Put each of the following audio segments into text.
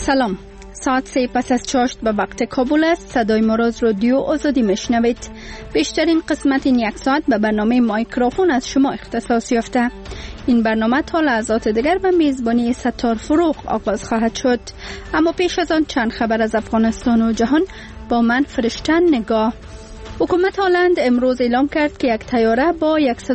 سلام. ساعت 3 پس از چاشت به وقت کابل است. صدای ما را از رادیو آزادی میشنوید. بیشترین قسمت این یک ساعت به برنامه مایکروفون از شما اختصاص یافته. این برنامه تا لحظات دیگر به میزبانی ستار فروغ آغاز خواهد شد. اما پیش از آن چند خبر از افغانستان و جهان با من فرشته نگاه. حکومت هلند امروز اعلام کرد که یک طیاره با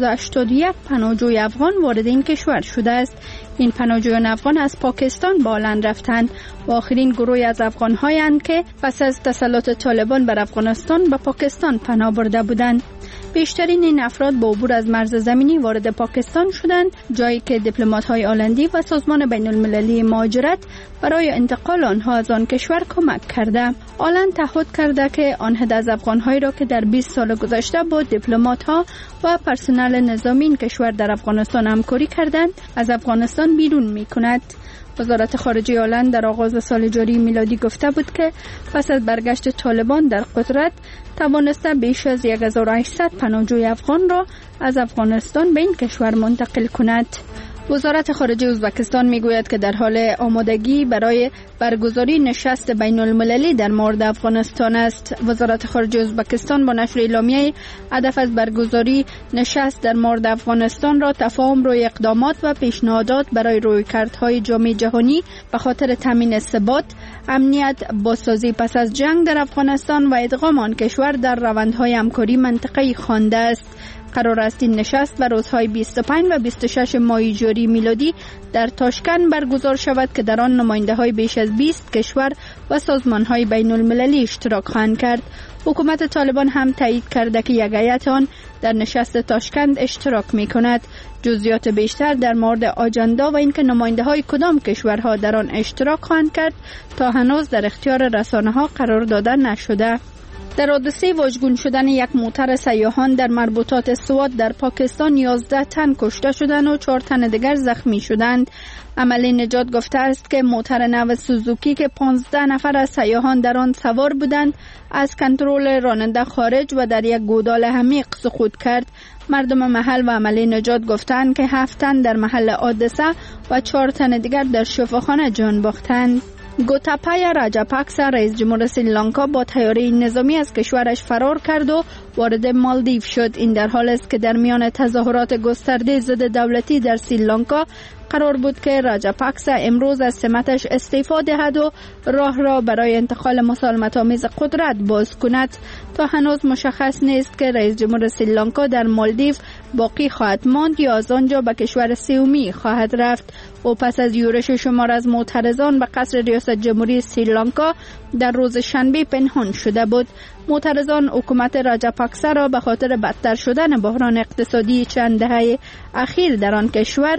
181 پناهجوی افغان وارد این کشور شده است. این پناهجویان افغان از پاکستان به هلند رفتند و آخرین گروهی از افغان‌هایند که پس از تسلط طالبان بر افغانستان به پاکستان پناه برده بودند. بیشترین این افراد با عبور از مرز زمینی وارد پاکستان شدند، جایی که دیپلمات‌های هلندی و سازمان بین‌المللی مهاجرت برای انتقال آنها از آن کشور کمک کرده. هلند تعهد کرده که آن عده از افغان‌هایی را که در 20 سال گذشته با دیپلمات‌ها و پرسنل نظامی این کشور در افغانستان همکاری کردند، از افغانستان بیرون می‌کند. وزارت خارجه هلند در آغاز سال جاری میلادی گفته بود که پس از برگشت طالبان در قدرت توانسته بیش از 1800 پناهجوی افغان را از افغانستان به این کشور منتقل کند. وزارت خارجه ازبکستان میگوید که در حال آمادگی برای برگزاری نشست بین المللی در مورد افغانستان است. وزارت خارجه ازبکستان با نشر اعلامیه هدف از برگزاری نشست در مورد افغانستان را تفاهم روی اقدامات و پیشنهادات برای رویکردهای جامعه جهانی به خاطر تامین ثبات، امنیت، بازسازی پس از جنگ در افغانستان و ادغام آن کشور در روندهای همکاری منطقه‌ای خوانده است. قرار است این نشست بر روزهای 25 و 26 ماه ژوئیه میلادی در تاشکند برگزار شود که در آن نماینده‌های بیش از 20 کشور و سازمان‌های بین‌المللی اشتراک خواهند کرد. حکومت طالبان هم تایید کرده که یک هیئت آن در نشست تاشکند اشتراک می‌کند. جزئیات بیشتر در مورد آجندا و اینکه نماینده‌های کدام کشورها در آن اشتراک خواهند کرد تا هنوز در اختیار رسانه‌ها قرار داده نشده. در حادثه واژگون شدن یک موتر سیاحان در مربوطات سوات در پاکستان 11 تن کشته شدند و 4 تن دیگر زخمی شدند. عملی نجات گفته است که موتر نو سوزوکی که 15 نفر از سیاحان در آن سوار بودند از کنترل راننده خارج و در یک گودال عمیق سقوط کرد. مردم محل و عملی نجات گفتند که 7 تن در محل حادثه و 4 تن دیگر در شفاخانه جان باختند. گوتاپایا راجاپاکسا رئیس جمهور سریلانکا با طیاره نظامی از کشورش فرار کرد و وارد مالدیو شد. این در حالی است که در میان تظاهرات گسترده ضد دولتی در سریلانکا قرار بود که راجاپاکسا امروز از سمتش استعفا دهد و راه را برای انتقال مسالمت‌آمیز قدرت باز کند. تا هنوز مشخص نیست که رئیس جمهور سریلانکا در مالدیو باقی خواهد ماند یا از آنجا به کشور سومی خواهد رفت. و پس از یورش شمار از معترضان به قصر ریاست جمهوری سریلانکا در روز شنبه پنهان شده بود. معترضان حکومت راجاپاکسا را به خاطر بدتر شدن بحران اقتصادی چند دهه اخیر در آن کشور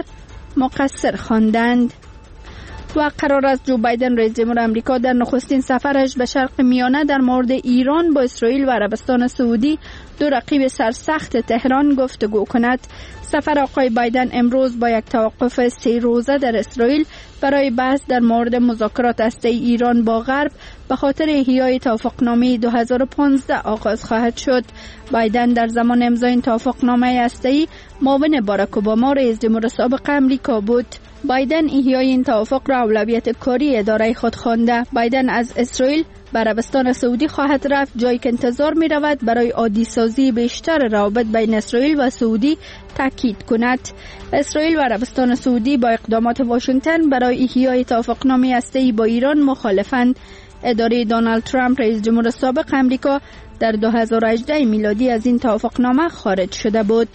مقصر خواندند. و قرار است جو بایدن رئیس جمهور آمریکا در نخستین سفرش به شرق میانه در مورد ایران با اسرائیل و عربستان سعودی، دو رقیب سرسخت تهران، گفتگو کند. سفر آقای بایدن امروز با یک توقف 3 روزه در اسرائیل برای بحث در مورد مذاکرات هسته‌ای ایران با غرب به خاطر احیای توافقنامه 2015 آغاز خواهد شد. بایدن در زمان امضای این توافقنامه هسته‌ای معاون باراک اوباما رئیس جمهور سابق آمریکا بود. بایدن احیای این توافق را اولویت کاری اداره خود خوانده. بایدن از اسرائیل به عربستان سعودی خواهد رفت، جایی که انتظار می رود برای عادی سازی بیشتر روابط بین اسرائیل و سعودی تاکید کند. اسرائیل و عربستان سعودی با اقدامات واشنگتن برای احیای توافقنامه هسته‌ای با ایران مخالفند. اداره دونالد ترامپ رئیس جمهور سابق آمریکا در 2018 میلادی از این توافقنامه خارج شده بود.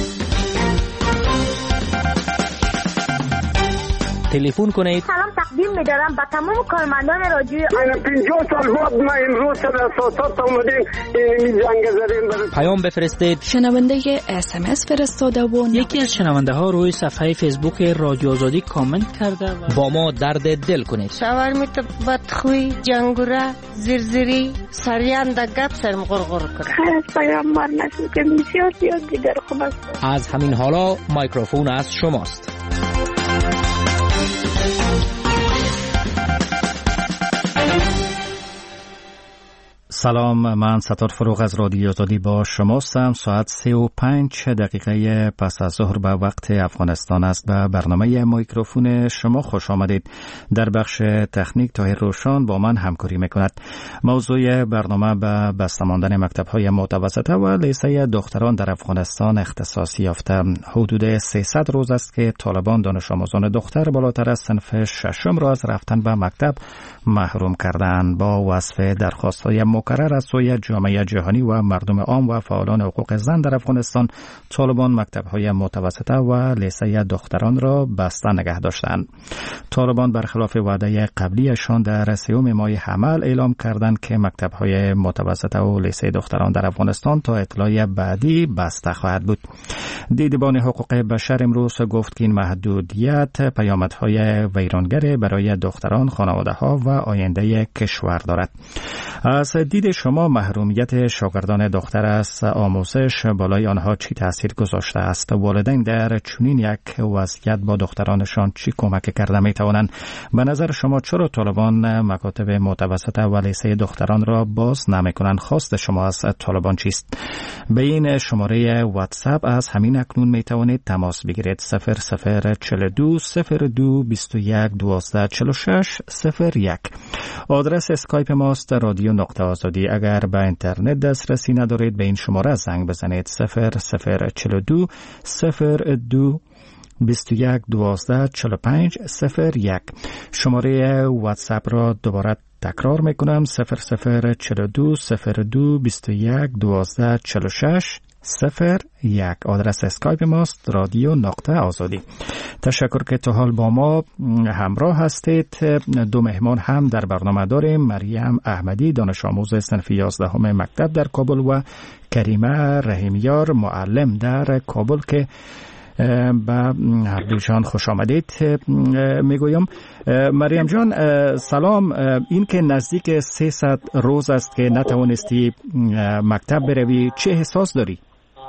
تلفن کنید. سلام تقدیم می‌دارم به تمام کارمندان رادیو. 50 سال بعد ما امروز در اساسات اومدیم این جنگ زدیم. پیام بفرستید. شنونده SMS فرستاده و یکی از شنونده ها روی صفحه فیسبوک رادیو آزادی کامنت کرده و با ما درد دل کنید. شاورمیت بدخوی، جنگوره، زرزری، سریان در گپ سرم غرغر کنه. خیلی پیام مار نشد که بسیار زیاد دیگر خوب است. از همین حالا مایکروفون از شماست. سلام، من ستار فروغ از رادیو آزادی با شما هستم. ساعت 3:05 دقیقه پس از ظهر به وقت افغانستان است. به برنامه میکروفون شما خوش آمدید. در بخش تکنیک طاهر روشان با من همکاری میکند. موضوع برنامه به بسته ماندن مکتب‌های متوسطه و لیسه دختران در افغانستان اختصاص یافته. حدود 300 روز است که طالبان دانش آموزان دختر بالاتر از صنف ششم را از رفتن به مکتب محروم کردند. با وصف درخواست‌های مکرر از سوی جامعه جهانی و مردم عام و فعالان حقوق زن در افغانستان، طالبان مکتب‌های متوسطه و لیسه دختران را بسته نگه داشتند. طالبان برخلاف وعده قبلیشان در 3 ماه حمل اعلام کردند که مکتب‌های متوسطه و لیسه دختران در افغانستان تا اطلاع بعدی بسته خواهد بود. دیدبان حقوق بشر امروز گفت که این محدودیت پیامدهای ویرانگر برای دختران، خانواده‌ها و آینده کشور دارد. از دید شما محرومیت شاگردان دختر از آموزش بالای آنها چی تاثیر گذاشته است؟ والدین در چنین یک وضعیت با دخترانشان چی کمک کرده می توانند؟ به نظر شما چرا طالبان مکاتب متوسطه و لیسه دختران را باز نمی کنند؟ خواست شما از طالبان چیست؟ به این شماره واتساپ از همین اکنون می توانید تماس بگیرید. 0042 02 21 12 46 01. آدرس اسکایپ ماست رادیو نقطه آزادی. اگر به اینترنت دسترسی ندارید به این شماره زنگ بزنید. 0042 02 21 12 45 01. شماره واتساپ را دوباره تکرار میکنم. 0042 02 21 12 46 01. آدرس اسکایپ ماست رادیو نقطه آزادی. تشکر که تا حال با ما همراه هستید. 2 مهمان هم در برنامه داریم. مریم احمدی دانش آموز صنف 11 مکتب در کابل و کریمه رحیمیار معلم در کابل که به هر دوشان خوش آمدید میگویم. مریم جان سلام. این که نزدیک 300 روز است که نتوانستی مکتب بروی، چه احساس داری؟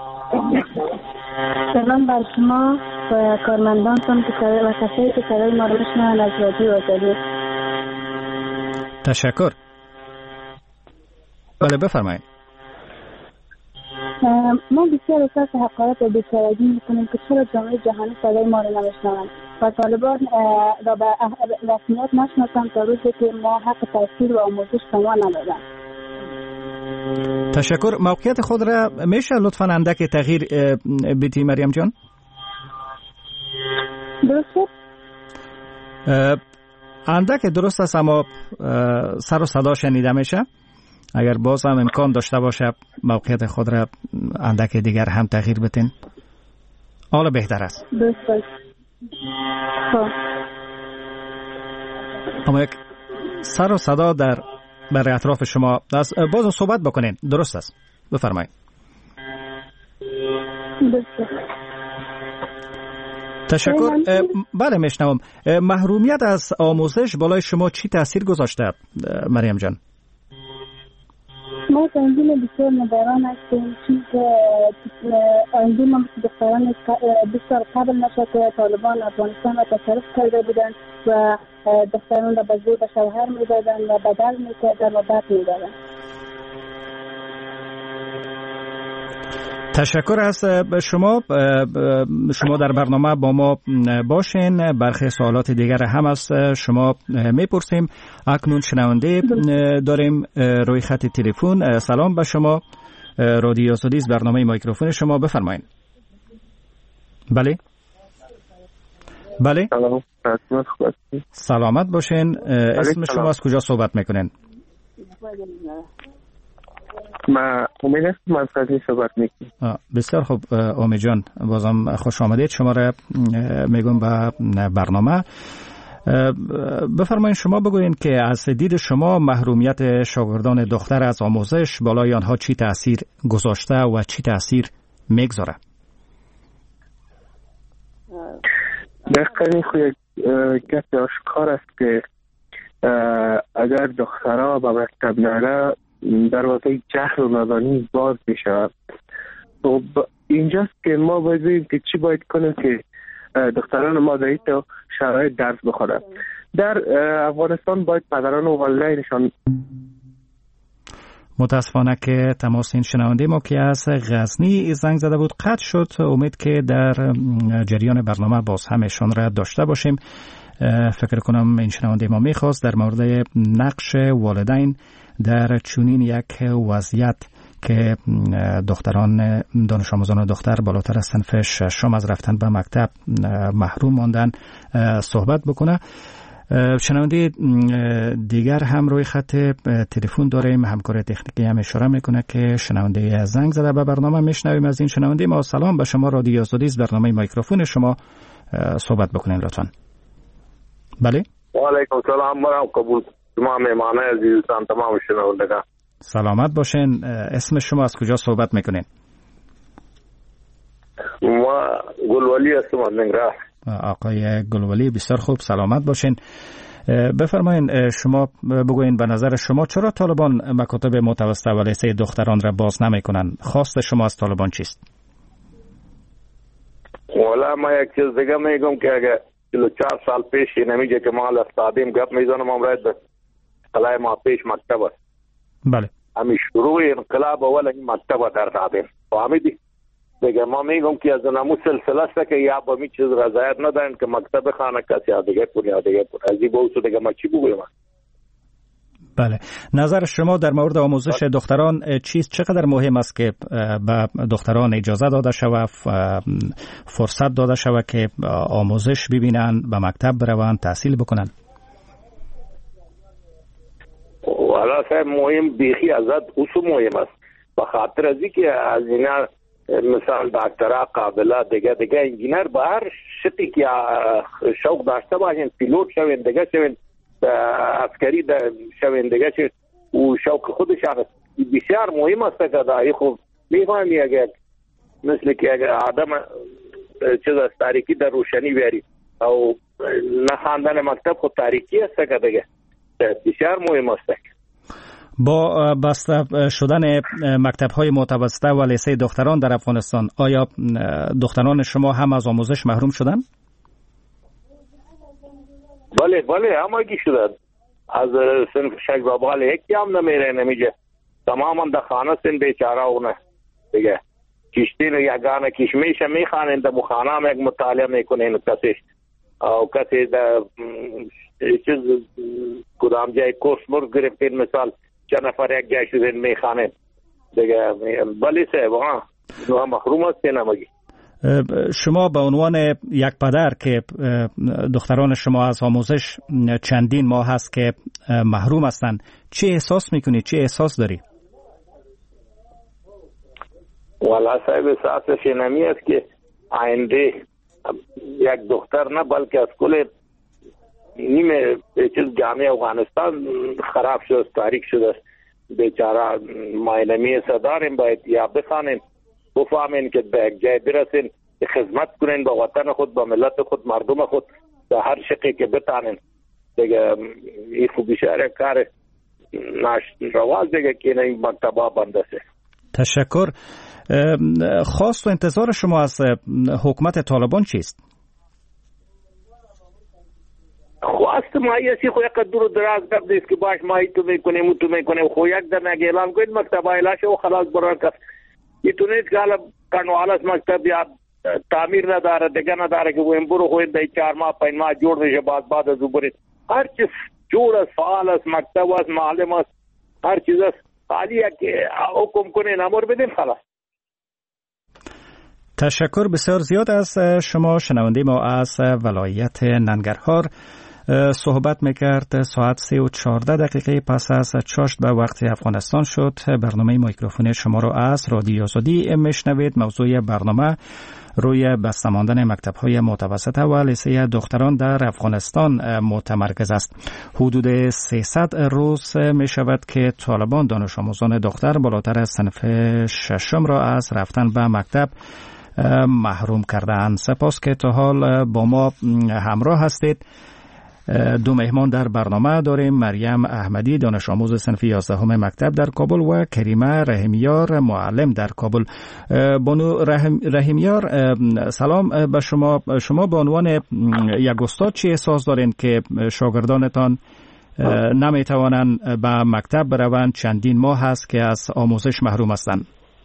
سلام بر شما و کارمندانتان و کسایی که صدای ما رو میشنوند از رادیو آزادی. تشکر. بله بفرمایید. ما بسیار احساس حقارت و بی‌چارگی میکنیم که چرا جامعه جهانی صدای ما رو نمیشنوند و طالبان را به رسمیت نشناسند تا روزی که ما حق تحصیل و آموزش به ما ندادند. تشکر. موقعیت خود را میشه لطفاً اندک تغییر بدی مریم جان؟ درست؟ اندک درست است اما سر و صدا شنیده میشه. اگر باز هم امکان داشته باشه موقعیت خود را اندک دیگر هم تغییر بدین حالا بهتر است. درست. اما یک سر و صدا در برای اطراف شما باز صحبت بکنین. درست است، بفرمایید. تشکر. بله میشنوم. محرومیت از آموزش بالای شما چی تاثیر گذاشته مریم جان؟ ما تنظیم بسیار نگران هستیم که آینده ما دختران بسیار قبل نشد که طالبان افغانستان را تصرف کرده بودند و دختران را به زور به شوهر میدادند و بدل میکردند و بد میدادند. تشکر از شما در برنامه با ما باشین. برخی سوالات دیگر هم از شما میپرسیم. اکنون شنونده داریم روی خط تلفن. سلام به شما. رادیو آزادی برنامه میکروفون شما، بفرمایید. بله بله. سلامت باشین. اسم شما از کجا صحبت میکنین؟ ما امید هستم از خیلی صحبت میکنم. بسیار خوب امید جان، بازم خوش آمدید. شما را میگم به برنامه. بفرمایید شما بگوین که از دید شما محرومیت شاگردان دختر از آموزش بالای آنها چی تأثیر گذاشته و چی تأثیر میگذاره؟ دقیقاً خود گفت آشکار است که اگر دخترها به مکتب نره دروازه جهل و نادانی باز میشه. خب اینجاست که ما باید ببینیم که چی باید کنیم که دختران ما در این شرایط درس بخورن. در افغانستان باید پدران و والدینشان متاسفانه که تماس این شنونده ما که از غزنی زنگ زده بود قطع شد. امید که در جریان برنامه باز هم ایشان را داشته باشیم. فکر کنم این شنونده ما میخواست در مورد نقش والدین در چنین یک وضعیت که دختران دانش آموزان دختر بالاتر از صنف ششم از رفتن به مکتب محروم ماندن صحبت بکنه. شنونده دیگر هم روی خط تلفن داریم. همکار تکنیکی هم اشاره میکنه که شنونده زنگ زده به برنامه. میشنویم از این شنونده. ما سلام به شما، رادیو آزادی است، برنامه میکروفون شما، صحبت بکنین لطفا. بله. و علیکم سلام و قبول شما مهمان عزیزتان، تمام شنوندگان سلامت باشین. اسم شما از کجا صحبت میکنین؟ ما گلولی هستم از ننگرهار. آقای گلولی، بسیار خوب، سلامت باشین. بفرمایین شما بگوین به نظر شما چرا طالبان مکاتب متوسطه و لیسه دختران را باز نمیکنن؟ خواست شما از طالبان چیست؟ والا ما یک چیز دیگه میگم که اگه 4 سال پیش نمیگه که ما استادیم گپ میزنم امروز خلای ما پیش مکتب است. بله. همین شروع انقلاب اول این مکتب در دادیم. فهمیدی؟ دیگه ما میگم که از نمو سلسله است که یا به می چیز رضایت ندارن که مکتب خانه کسی دیگه پوری از این بوسو دیگه ما چی بگویم؟ بله. نظر شما در مورد آموزش دختران چیست؟ چقدر مهم است که به دختران اجازه داده شود، فرصت داده شود که آموزش ببینن، به مکتب بروند، تحصیل بکنن؟ والا صاحب مهم بیخی ازت اوسو مهم است. به خاطر ازی که از اینا مثال دکترها قابله دیگه انجینر به هر شتی که شوق داشته باشین، پیلوت شوین، دیگه شوین، عسکری شوین، دیگه شوین، و شوق خودشان بسیار مهم است که دایی خوب میفهمی اگر مثل که اگر آدم چیز از تاریکی در روشنی بیاری او نه خواندن مکتب خود تاریکی است که دیگه بسیار مهم است. با بسته شدن مکتب‌های متوسطه و لیسه دختران در افغانستان، آیا دختران شما هم از آموزش محروم شدن؟ بله همگی شدن. از صنف شگرابال یکی هم نمیگه. تماما در خانه سن بیچاره اونه دیگه. کشتی رو یگانه کشمیش میخوانند، در مخانه هم یک مطالعه میکنین کسی او کسی در چیز کدام جای کورس مرگ گرفتین، مثال چند نفر یک جای شدین میخوانند دیگه. بلی صاحب ها محروم هستین همگی. شما به عنوان یک پدر که دختران شما از آموزش چندین ماه هست که محروم هستند، چه احساس میکنی؟ چه احساس داری؟ والا صاحب احساسش نمی است که آینده یک دختر نه بلکه از کل نیمه چیز جامعه افغانستان خراب شده، تاریک شده. بیچاره ما نمی صداریم، باید یا بخوانیم، بفهمین که به یک جای برسین، خدمت کنین به وطن خود، به ملت خود، مردم خود، به هر شقی که بتانین دیگه. این خوب بیشاره کار رواز دیگه که این مکتبا بنده سه. تشکر. خواست و انتظار شما از حکومت طالبان چیست؟ خواست مایسی خو یک دور دراز گپ دیست که باش مایی تو میکنیم خو یک در نگه اعلان کنید مکتب ایلاش و خلاص برار کس ایتونید که حالا کنوال از مکتب یا تعمیر نداره دیگه نداره که ویم برو خوید دی 4 ماه 5 ماه جوڑ میشه بعد از او برید. هر چیز جوڑ است، فعال است، مکتب است، معلم است، هر چیز است. خالی که حکم کنین امر بدین خلاص. تشکر بسیار زیاد از شما. شنونده ما از ولایت ننگرهار صحبت میکرد. ساعت 3:14 پس از چاشت به وقت افغانستان شد. برنامه میکروفون شما رو از رادیو آزادی میشنوید. موضوع برنامه روی بسته ماندن مکتب‌های متوسطه و لیسه دختران در افغانستان متمرکز است. حدود 300 روز می شود که طالبان دانش آموزان دختر بالاتر از صنف ششم را از رفتن به مکتب محروم کردند. سپاس که تا حال با ما همراه هستید. 2 مهمان در برنامه داریم. مریم احمدی دانش آموز صنف 11 مکتب در کابل و کریمه رحیمیار معلم در کابل. بانو رحیمیار سلام به شما. شما به عنوان یک استاد چی احساس دارین که شاگردانتان نمیتوانند به مکتب بروند. چندین ماه هست که از آموزش محروم هستند.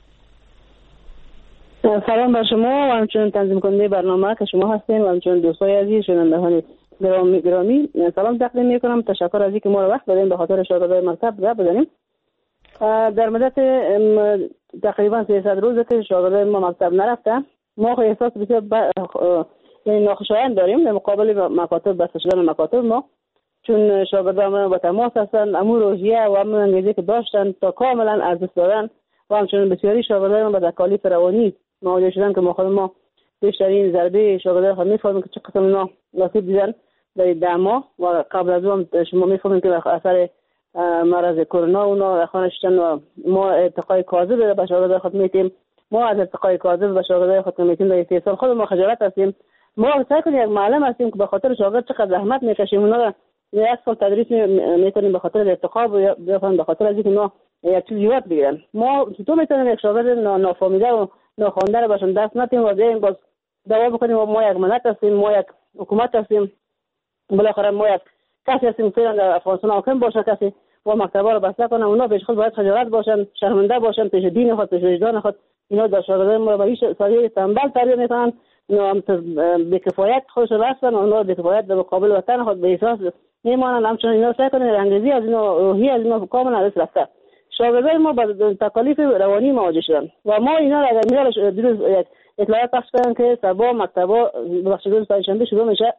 سلام بر شما و همچنین تنظیم کننده برنامه که شما هستین و همچنین دوستای عزیز شنوندگان گرامی سلام تقدیم میکنم. تشکر از اینکه ما رو وقت دادین به خاطر شاگردای مکتب گپ بزنیم. در مدت تقریبا 300 روزه که شاگردای ما مکتب نرفته، ما احساس بسیار ناخوشایند داریم در مقابل مکاتب، بسته شدن مکاتب ما، چون شاگردان با تماس هستند، امور روحیه و امور انگیزی که داشتن تا کاملا از دست دادن و همچنین بسیاری شاگردان با تکالیف روانی مواجه شدن که ما بیشترین ضربه شاگردان خود میفهمیم که چه قسم اینا نصیب دیدن در 10 ماه و قبل از اون شما میفهمیم که اثر مرض کرونا اونا خانه شدن و ما ارتقای کاذب به شاگردان خود میتیم. ما از ارتقای کاذب به شاگردان خود میتیم در 3 سال خود ما خجالت هستیم. ما سعی کنیم یک معلم هستیم که به خاطر شاگرد چقدر زحمت میکشیم، اونا 1 سال تدریس میکنیم به خاطر ارتقا و به خاطر از اینکه اونا یک چیز یاد بگیرن. ما چطور میتونیم یک شاگرد نافهمیده و ناخوانده رو باشن دست ندیم و بیایم باز دعوا بکنیم و ما یک ملت هستیم، ما یک حکومت هستیم، بالاخره ما یک کسی هستیم فعلا در افغانستان حاکم باشه کسی و مکتبا رو بسته کنه. اونا پیش خود باید خجالت باشن، شرمنده باشن پیش دین خود، پیش وجدان خود. اینا در شاگردان ما به هیچ ساده تنبل تربیت میکنن، اینا به کفایت خودشون هستن و اونا به کفایت در مقابل وطن خود به احساس میمانن. همچنین اینا سعی کنن انگیزی از اینا، روحی از اینا کاملا از رفته. شاگردان ما با تکالیف روانی مواجه شدن و ما اینا را اگر میاره دیروز اطلاعات پخش کردن که سبا مکتبا بخش روز پنجشنبه شروع میشه.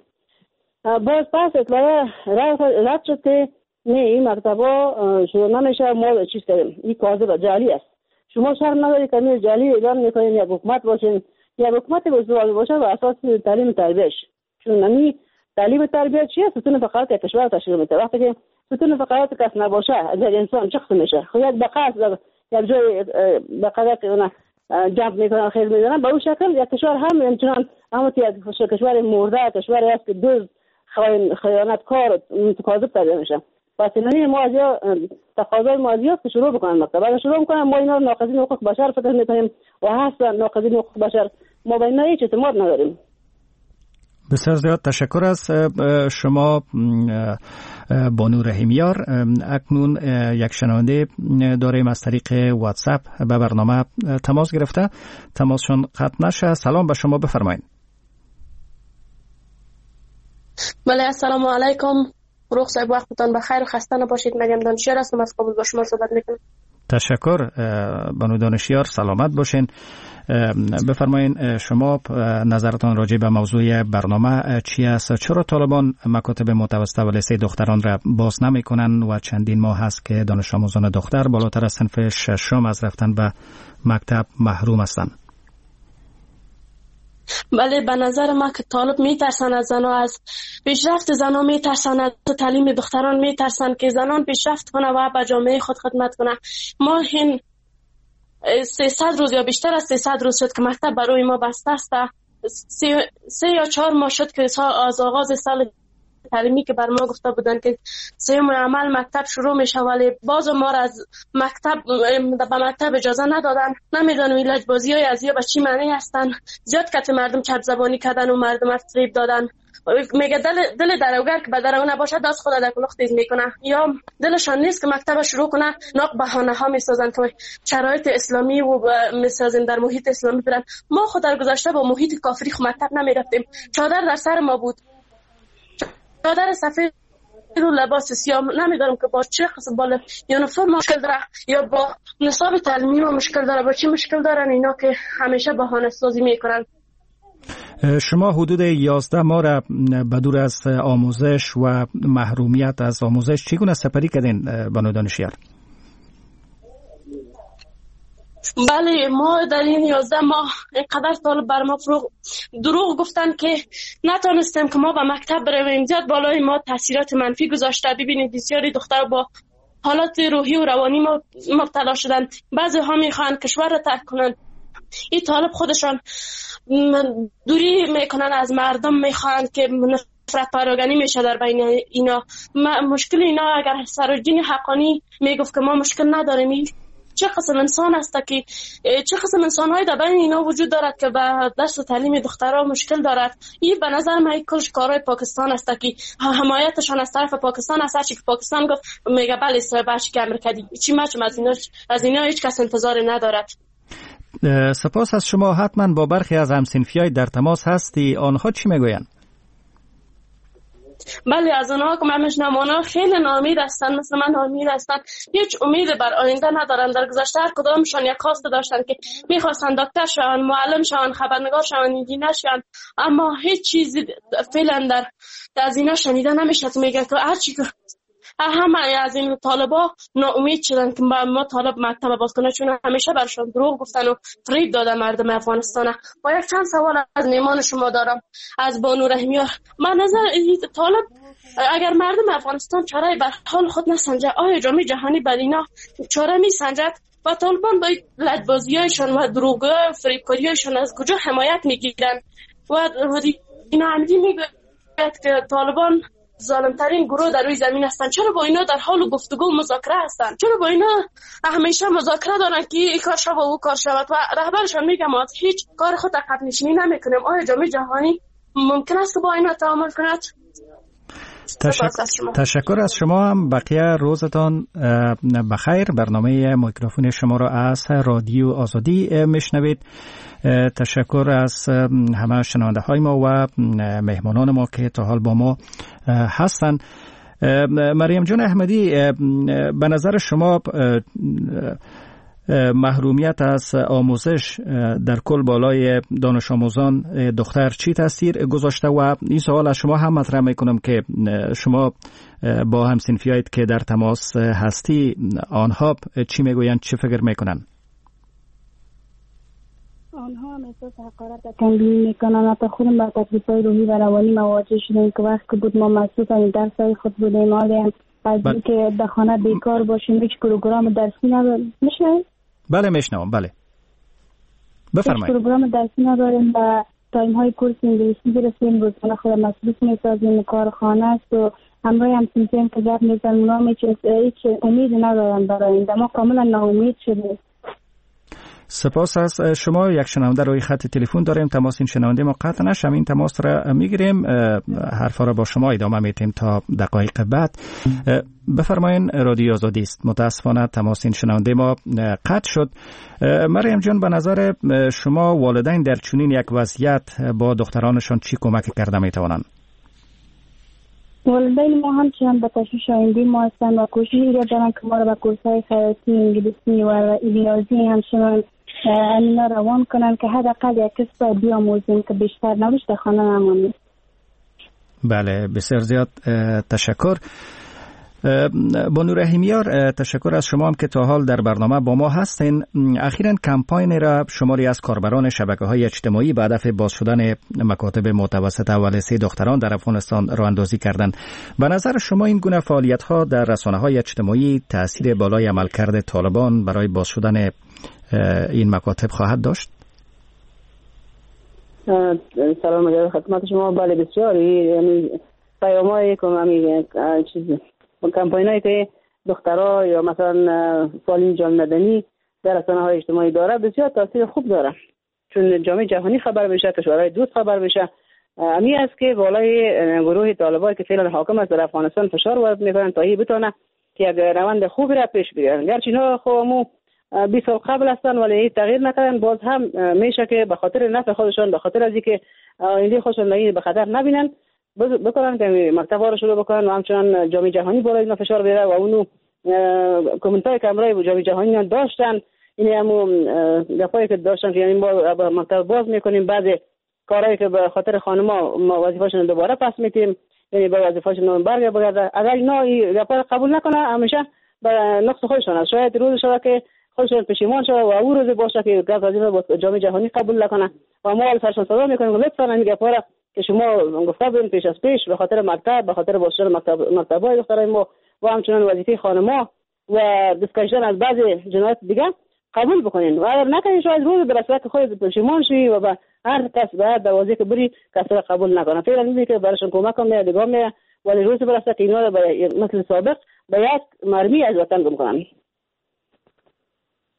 باز پس اطلاعات رد شد که نه این مکتبا شروع نمیشه، ما چیز کردیم این کاذب جعلی است. شما شرم نداری که این جعلی اعلان میکنین یک حکومت باشین، یک حکومت باشه و اساس تعلیم تربیتش، چون نمی تعلیم تربیت چیه؟ ستون فقرات یک کشور تشکیل میده. وقتی که ستون فقرات کس نباشه از انسان چه قسم میشه؟ خود یک بقاس یک جای بقاس که اونا جمع میکنن خیلی میزنن به اون شکل یک کشور هم همچنان یک کشور مرده، کشوری است که دوز خیانتکار متکاذب تربیت میشه. پس این ما از تقاضای ماضی است که شروع بکنن مکتب. اگر شروع بکنن ما اینا ناقضین حقوق بشر فکر میکنیم و هستن ناقضین حقوق بشر، ما به اینا هیچ اعتماد نداریم. بسیار زیاد تشکر از شما بانو رحیمیار. اکنون یک شنونده داریم از طریق واتساپ به برنامه تماس گرفته. تماسشون قطع نشه. سلام به شما، بفرمایید. بله، السلام علیکم. روح صاحب وقتتان بخیر و خسته نباشید. مریم دانشیار هستم از کابل با شما صحبت میکنم. تشکر بانو دانشیار، سلامت باشین. بفرمایید شما نظرتان راجع به موضوع برنامه چی است؟ چرا طالبان مکاتب متوسطه و لیسه دختران را باز نمیکنن و چندین ماه هست که دانش آموزان دختر بالاتر از صنف ششم از رفتن به مکتب محروم هستند؟ بله، به نظر ما که طالب میترسن از زنها، از پیشرفت زنها میترسن، از تعلیم دختران میترسن که زنان پیشرفت کنه و به جامعه خود خدمت کنه. ما این 300 روز یا بیشتر از 300 روز شد که مکتب برای ما بسته است. 3 یا 4 ماه شد که از آغاز سال تعلیمی که بر ما گفته بودن که 3 عمل مکتب شروع میشه، ولی باز ما را از مکتب به مکتب اجازه ندادن. نمیدونم این لجبازی های از یا به چی معنی هستن. زیاد کت مردم چپ زبانی کردن و مردم فریب دادن. میگه دل دروگر که به در اون نباشه دست خود در کلوخ تیز میکنه، یا دلشان نیست که مکتب شروع کنه. ناق بهانه ها میسازن که شرایط اسلامی و میسازیم در محیط اسلامی برن. ما خود در گذشته با محیط کافری مکتب نمیرفتیم. چادر در سر ما بود، چادر سفید رو لباس سیاه. نمیدونم که با چه قسم بالا یونیفرم مشکل داره یا با نصاب تعلیمی مشکل داره، با چی مشکل دارن اینا که همیشه بهانه سازی میکنن. شما حدود 11 ماه را بدور از آموزش و محرومیت از آموزش چگونه سپری کردین بانو دانشیار؟ بله، ما در این 11 ماه اینقدر طالب بر ما دروغ گفتن که نتونستیم که ما به مکتب برویم. زیاد بالای ما تاثیرات منفی گذاشته. ببینید بسیاری دختر با حالات روحی و روانی مبتلا شدن. بعضی ها میخوان کشور را ترک کنن. این طالب خودشان دوری میکنن از مردم، میخوان که نفرت پراگانی میشه در بین اینا. مشکل اینا اگر سراجین حقانی میگفت که ما مشکل نداریم، چه قسم انسان است که چه قسم انسان‌های در بین اینا وجود دارد که به درس و تعلیم دخترها مشکل دارد. این به نظر من کلش کارهای پاکستان است که حمایتشان از طرف پاکستان است. هرچی که پاکستان گفت میگه بله اسرائیل باشه که امریکا چی مچم از اینا هیچ کس انتظار ندارد. سپاس از شما. حتما با برخی از همسنفیای در تماس هستی، آنها چی میگویند؟ بله از اونها که من میشنم آنها خیلی ناامید هستن، مثل من ناامید هستن، هیچ امید بر آینده ندارن. در گذشته هر کدامشان یک خواست داشتن که میخواستن دکتر شوند، معلم شوند، خبرنگار شوند، انجینر شوند، اما هیچ چیزی فعلا از اینا شنیده نمیشه. میگه که هر چی همه از این طالبا ناامید شدن که ما طالب مکتب باز کنه، چون همیشه برشان دروغ گفتن و فریب داده مردم افغانستان. با یک چند سوال از میمان شما دارم، از بانو رحیمیار. من نظر طالب اگر مردم افغانستان چاره بر حال خود نسنجه، آیا جامعه جهانی بر اینا چاره میسنجد؟ و طالبان با لجبازیایشان و دروغ فریبکاریایشان از کجا حمایت میگیرن؟ و اینا عمدی میگوید که طالبان ظالمترین گروه در روی زمین هستند. چرا با اینا در حال گفتگو و مذاکره هستند؟ چرا با اینا همیشه مذاکره دارن که این کار شود و او کار شود و رهبرشان میگه ما هیچ کار خود عقب نشینی نمیکنیم؟ آیا جامعه جهانی ممکن است که با اینا تعامل کند؟ تشکر از شما. هم بقیه روزتان بخیر. برنامه میکروفون شما را از رادیو آزادی میشنوید. تشکر از همه شنونده های ما و مهمانان ما که تا حال با ما هستند. مریم جان احمدی، به نظر شما محرومیت از آموزش در کل بالای دانش آموزان دختر چی تاثیر گذاشته؟ و این سوال از شما هم مطرح میکنم که شما با هم صنفیایت که در تماس هستی، آنها چی میگویند، چی فکر میکنن؟ آنها هم احساس حقارت و تنبیه میکنن. حتی خودم با تکلیف‌های روحی و روانی مواجه شدیم که وقت که بود ما مصروف از درس‌های خود بودیم، حالا از اینکه در خانه بیکار باشیم، هیچ پروگرام درسی نداریم. میشنوید؟ بله میشنوم. بله بفرمایید. هیچ پروگرام درسی نداریم و تایم‌های کورس انگلیسی گرفتیم، روزانه خود مصروف می‌سازیم، کارخانه است و همراه هم سیستم که گپ می‌زنیم، اونا هیچ امید ندارن برای این. ما کاملا ناامید شدیم. سپاس از شما. یک شنونده روی خط تلفن داریم. تماس این شنونده ما قطع نشه، این تماس را میگیریم، حرفا را با شما ادامه میتیم تا دقایق بعد. بفرمایین. رادیو آزادی است. متاسفانه تماس این شنونده ما قطع شد. مریم جان، به نظر شما والدین در چنین یک وضعیت با دخترانشان چی کمک کرده میتوانند؟ والدین ما همچنان به تشویش آینده ما هستند و کوشش را دارن که ما را به کورس‌های خیاطی، انگلیسی و ریاضی همچنان اینا روان کنن که حداقل یک کسب بیاموزیم که بیشتر نباشه در خانه نمانیم. بله، بسیار زیاد تشکر. بانو رحیمیار، تشکر از شما هم که تا حال در برنامه با ما هستین. اخیراً کمپاین را شماری از کاربران شبکه‌های اجتماعی به هدف باز شدن مکاتب متوسط اول سه دختران در افغانستان راه اندازی کردند. به نظر شما این گونه فعالیت‌ها در رسانه‌های اجتماعی تأثیر بالای عملکرد طالبان برای باز شدن این مکاتب خواهد داشت؟ سلام خدمت شما. بله بسیاری، یعنی پیام‌های چیزی کمپاینایی که دخترها یا مثلا فعالین جامعه مدنی در رسانه‌های اجتماعی داره بسیار تاثیر خوب داره، چون جامعه جهانی خبر بشه، کشورهای دوست خبر بشه. امی است که بالای گروه طالبان که فعلا حاکم است در افغانستان فشار وارد میکنن تا این بتونه که یک روند خوبی را پیش بگیرن. گرچه اینا خودمو 20 سال قبل هستن ولی تغییر نکردن، باز هم میشه که به خاطر نفع خودشان، به خاطر از اینکه آینده خودشان به خطر نبینن بکنن که مکتب‌ها رو شروع بکنن و همچنان جامعه جهانی بالای اینا فشار بیاره و اونو کامنت‌های کامرای جامعه جهانی داشتن. این همون گپایی که داشتن که یعنی ما مکتب باز میکنیم، بعد کارهایی که به خاطر خانم‌ها ما وظیفه‌شون دوباره پس میتیم، یعنی به وظیفه‌شون برگرده. اگر اینا این گپا رو قبول نکنه همیشه به نقص خودشون است. شاید روز شده که خودشون پشیمان شده و اون روز باشه که گپ وظیفه جامعه جهانی قبول نکنه و ما سرشون صدا میکنیم لطفاً این گپا رو که شما گفته بودین پیش از پیش به خاطر مکتب، به خاطر باشدن مکتب‌های دخترای ما و همچنان وظیفه خانم‌ها و دستکشیدن از بعضی جنایات دیگه قبول بکنین و اگر نکنین شاید روز برسه که خودت پشیمان شی و به هر کس به هر دروازه که بری کسی را قبول نکنه. فعلا میگه که براشون کمک کنه دیگه میاد ولی روز برسه که اینا رو مثل سابق به یک مرمی از وطن گم کنن.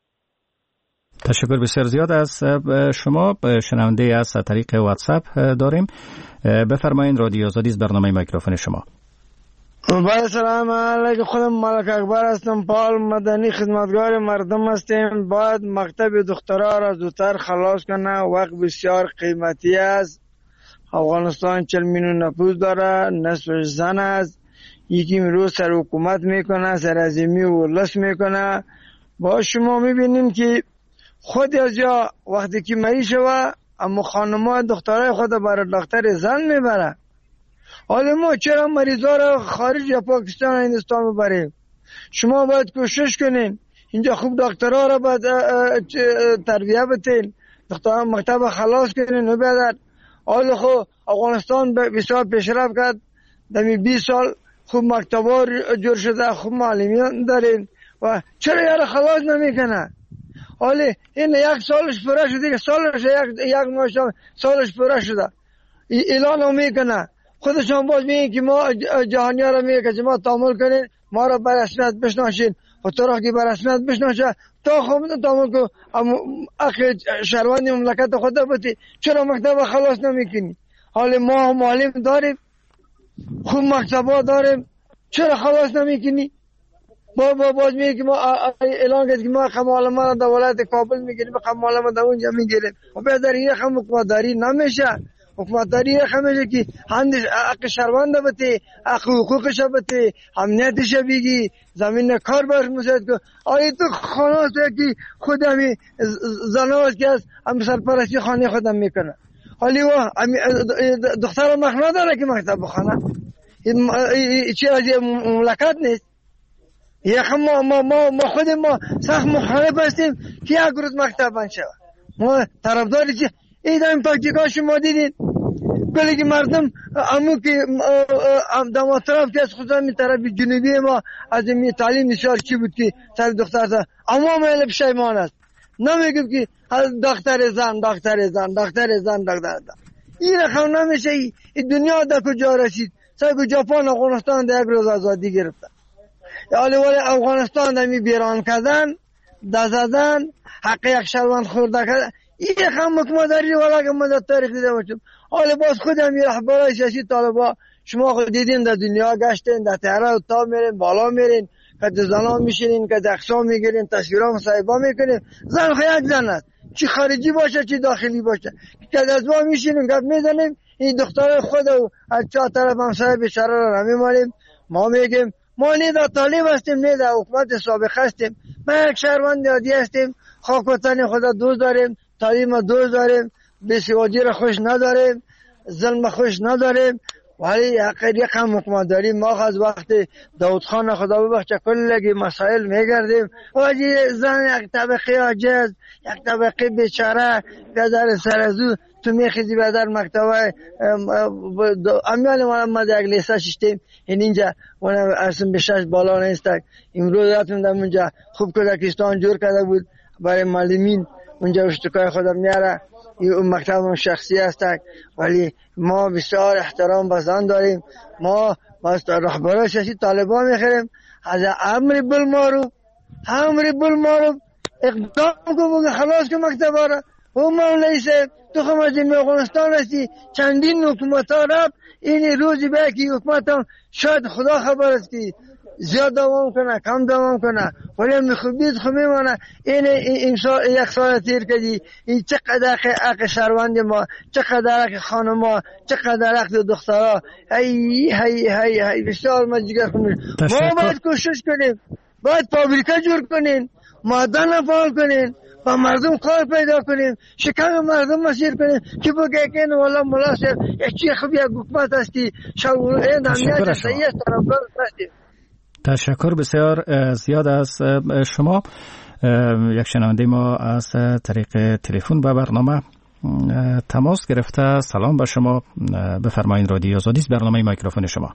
تشکر بسیار زیاد از شما. شنونده از طریق واتساپ داریم. بفرمایید. رادیو آزادی است، برنامه میکروفون شما. با سلام علیکم. خودم ملک اکبر هستم، فعال مدنی خدمتگار مردم هستیم. باید مکتب دخترها را زودتر خلاص کنه، وقت بسیار قیمتی است. افغانستان 40 میلیون نفوس داره، نصفش زن است. یکی روز سر حکومت میکنه، سرازیمی و لس میکنه. با شما میبینیم که خود از یا وقتی که مریض شوه اما خانم‌ها دخترای خود برای دکتر زن میبره. حالا ما چرا مریضا را خارج یا پاکستان و هندوستان ببریم؟ شما باید کوشش کنین اینجا خوب دکترها را باید تربیه بتین، دکترها مکتب خلاص کنین و بیادر. حالا خب افغانستان بسیار پیشرفت کرد، دمی 20 سال خوب مکتبا جور شده، خوب معلمین دارین و چرا یارا خلاص نمیکنه؟ حالا این یک سالش پوره شده، سالش یک ماه سالش پوره شده، اعلان میکنه. خودشان باز میگن که ما جهانی ها را میگه که ما تعامل کنین، ما را به رسمیت بشناسین. و تو را که به رسمیت بشناسه تا خوب تعامل کن، اخی شهروند مملکت خود بودی، چرا مکتب خلاص نمیکنی؟ حالا ما معلم داریم، خوب مکتبا داریم، چرا خلاص نمیکنی؟ باز میگه که ما اعلان کرد که ما معلمان را در ولایت کابل میگیریم، معلمان در اونجا میگیریم. و بهتر این رقم حکومتداری نمیشه. حکومتداری خمیشه که هندش حق شهرونده بته، حق حقوقش بته، امنیتش بگی، زمین کار باش مساعد کن. آیا تو خانه است که خود همی زناز که از هم سرپرستی خانه خودم میکنه. حالی و دختر مخنا داره که مکتب بخونه، چی از مملکت نیست. ما خود ما سخت مخالف هستیم که یک روز مکتب بند شود. ما طرفداری چی این تاکتیکا شما دیدین؟ بله که مردم امو که دما طرف که از خودم می طرف جنوبی ما از این تعلیم بسیار چی بود که سر دختر تا اما میل پشیمان است. نمیگم که دختر زن این رقم نمیشه. این دنیا در کجا رسید؟ سر که ژاپن افغانستان در یک روز آزادی گرفته. ولی افغانستان در می بیران کردن، دزدن، حق یک شهروند خورده کردن. این هم حکومتداری ولی که ما در تاریخ دیده باشیم. حالا باز خودم یه رهبرای سیاسی طالبا شما خود دیدین در دنیا گشتین، در تهران و تا میرین، بالا میرین، که زنان میشینین، که اقسام میگیرین، تصویرها مصاحبه میکنین. زن خیلی یک زن است، چی خارجی باشه چی داخلی باشه، که از ما میشینیم گپ میزنیم. این دختر خود از چه طرف همسایه بیچاره را نمیمالیم. ما میگیم ما نه در طالب هستیم نه در حکومت سابق هستیم. ما یک شهروند عادی هستیم، خاک وطن خود دوست داریم، تعلیم دوست داریم، بیسوادی را خوش نداریم، ظلم خوش نداریم. ولی یقم حکومتداری ما از وقت داود خان خدا ببخشه کلگی مسائل میگردیم. واجی زن یک طبقه عاجز، یک طبقه بیچاره در سرازو تو میخیزی به در مکتبه امیال محمد یک لیسه ششتیم اینجا اونم ارسم به 6 بالا نیست. امروز رفتم در اونجا خوب کودکستان جور کرده بود برای معلمین، اونجا اشتکای خودم میاره. این مکتب شخصی است ولی ما بسیار احترام به زن داریم. ما از رهبران سیاسی طالبان میخریم از امر بالمعروف اقدام کنیم خلاص کنیم مکتب را. و مولا صاحب تو خم از این افغانستان هستی، چندین حکومت ها رفت، این روزی به که حکومت هم شاید خدا خبر است که زیاد دوام کنه کم دوام کنه ولی میخوبید میمانه. این یک سال تیر کردی، این چقدر حق شهروند ما، چقدر حق خانم ما، چقدر حق دخترها. هی بسیار ما جگر کنیم. ما باید کوشش کنیم، باید فابریکه جور کنیم، معدن فعال کنیم، با مردم کار پیدا کنیم، شکم مردم مسیر کنیم که بگه که این والا مناسب یک چی خوب یک حکومت هستی شاور این امنیت صحیح است طرفدار هستیم. تشکر بسیار زیاد از شما. یک شنونده ما از طریق تلفن به برنامه تماس گرفته. سلام به شما، بفرمایید. رادیو آزادی است، برنامه میکروفون شما.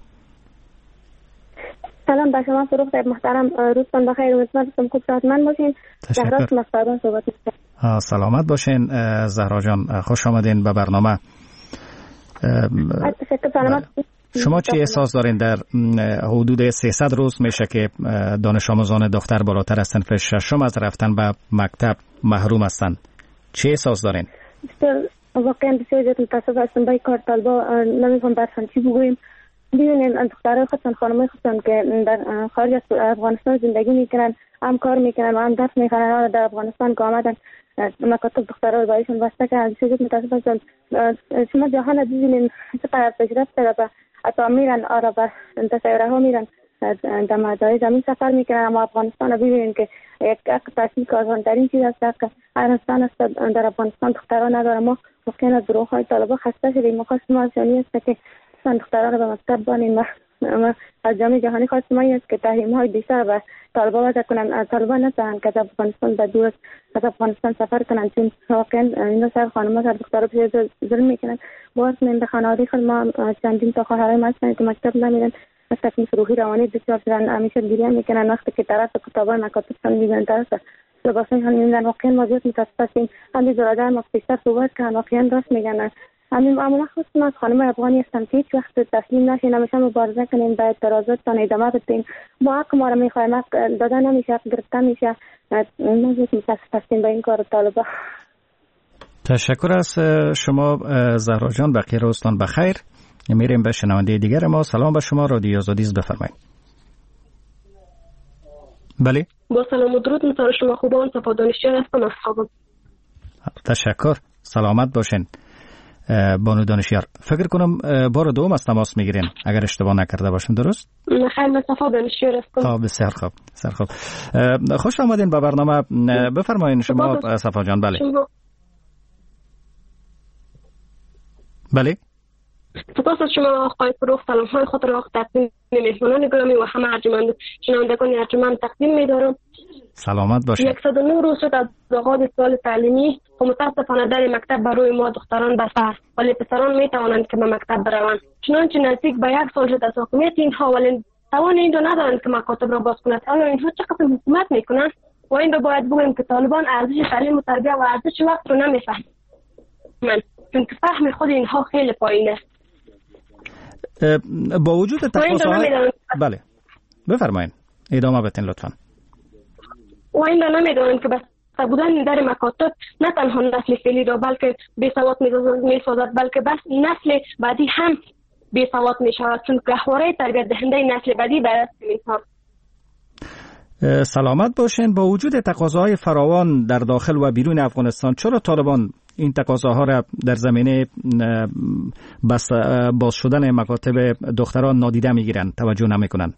سلام به شما فروخت محترم، روزتان بخیر، امیدوارم خوب صحتمند باشین. زهرا مصطفی صحبت می‌کنم. سلامت باشین زهرا جان، خوش آمدین به برنامه. تشکر. سلامت. شما چی احساس دارین در حدود 300 روز میشه که دانش آموزان دختر بالاتر از صنف ششم از رفتن به مکتب محروم هستند؟ چی احساس دارین؟ واقعا بسیار زیاد متاسف هستم با کار طالبا. نمی‌فهم برسن چی بگوییم. ببینین دخترای خودشان، خانمای خودشان که در خارج از افغانستان زندگی میکنن، هم کار میکنن و هم درس میخونن، در افغانستان که آمدن مکاتب دخترها رو برایشان بسته کردن. بسیار زیاد متاسف هستم. شما جهان ببینین چقدر پیشرفت کرده. حتی میرن به تصویره ها میرن در مدارس زمین سفر میکنن، اما افغانستان رو ببینین که یک تحصیل که آسان‌ترین چیز است که افغانستان است. در افغانستان دخترها نداره. ما واقعا از گروه های طالبا خسته شدیم. ما خواستیم از جانی است که دخترها رو به مکتب بانیم و از جامعه جهانی خواستیم است که تحریم های بیشتر به طالبا وضع کنن. طالبا نتوانند که از افغانستان به دور از افغانستان سفر کنن، چون واقعا این سر خانم‌ها سر دخترها بسیار ظلم میکنن. باز من به خانواده خود ما چندین تا خواهرای ما هستن که مکتب نمیرن، از تکلیف روحی روانی دچار شدن، همیشه گریه میکنن وقتی که طرف کتابای مکاتبشان میبینن، طرف لباسایشان میبینن. واقعا ما زیاد متاسف هستیم. همین زراده ما بیشتر صحبت کردن، واقعا راست میگن. همین معمولا خواستم از خانم‌های افغانی هستم که هیچ وقت تسلیم نشین، همیشه مبارزه کنیم، به اعتراضاتتان ادامه بدیم. با حق ما رو میخوایم، حق داده نمیشه، حق گرفته میشه. ما زیاد متاسف هستیم به این کار طالبا. تشکر از شما زهرا جان. بقیه روزتان بخیر. میریم به شنونده دیگر ما. سلام به شما، رادیو آزادی است، بفرمایید. بله، با سلام و درود مثال شما خوبان، صفا دانشیار هستم از خوابم. تشکر، سلامت باشین بانو دانشیار. فکر کنم بار دوم از تماس میگیرین اگر اشتباه نکرده باشم، درست؟ خیلی من صفا دانشیار هستم. بسیار خوب، بسیار خوب. خوش آمدین به برنامه. بفرمایین شما صفا جان. بله بله، سپاس از شما آقای فروغ. سلام های خود را تقدیم مهمانان گرامی و همه ارجمند شنوندگان ارجمند تقدیم می‌دارم. سلامت باشید. 109 روز شد از آغاز سال تعلیمی و متاسفانه در مکتب برای ما دختران بسته است، ولی پسران میتوانند که به مکتب بروند. چنانچه نزدیک به 1 سال شد از حکومت اینها، ولی توان این رو ندارند که مکاتب را باز کنند. آیا اینها چقدر حکومت میکنند؟ و این رو باید بگویم که طالبان ارزش تعلیم و تربیت و ارزش وقت رو نمیفهمند، چون که فهم خود اینها خیلی پایین است. با وجود تقاضاهای بله بفرمایید ادامه بدین لطفا. و این را نمیدانند که بسته بودن در مکاتب نه تنها نسل فعلی را بلکه بی‌سواد می‌سازد، بلکه بس نسل بعدی هم بی‌سواد می‌شود، چون گهواره تربیت دهنده نسل بعدی در دست اینها. سلامت باشین. با وجود تقاضاهای فراوان در داخل و بیرون افغانستان، چرا طالبان این تقاضاها را در زمینه باز شدن مکاتب دختران نادیده میگیرند، توجه نمیکنند؟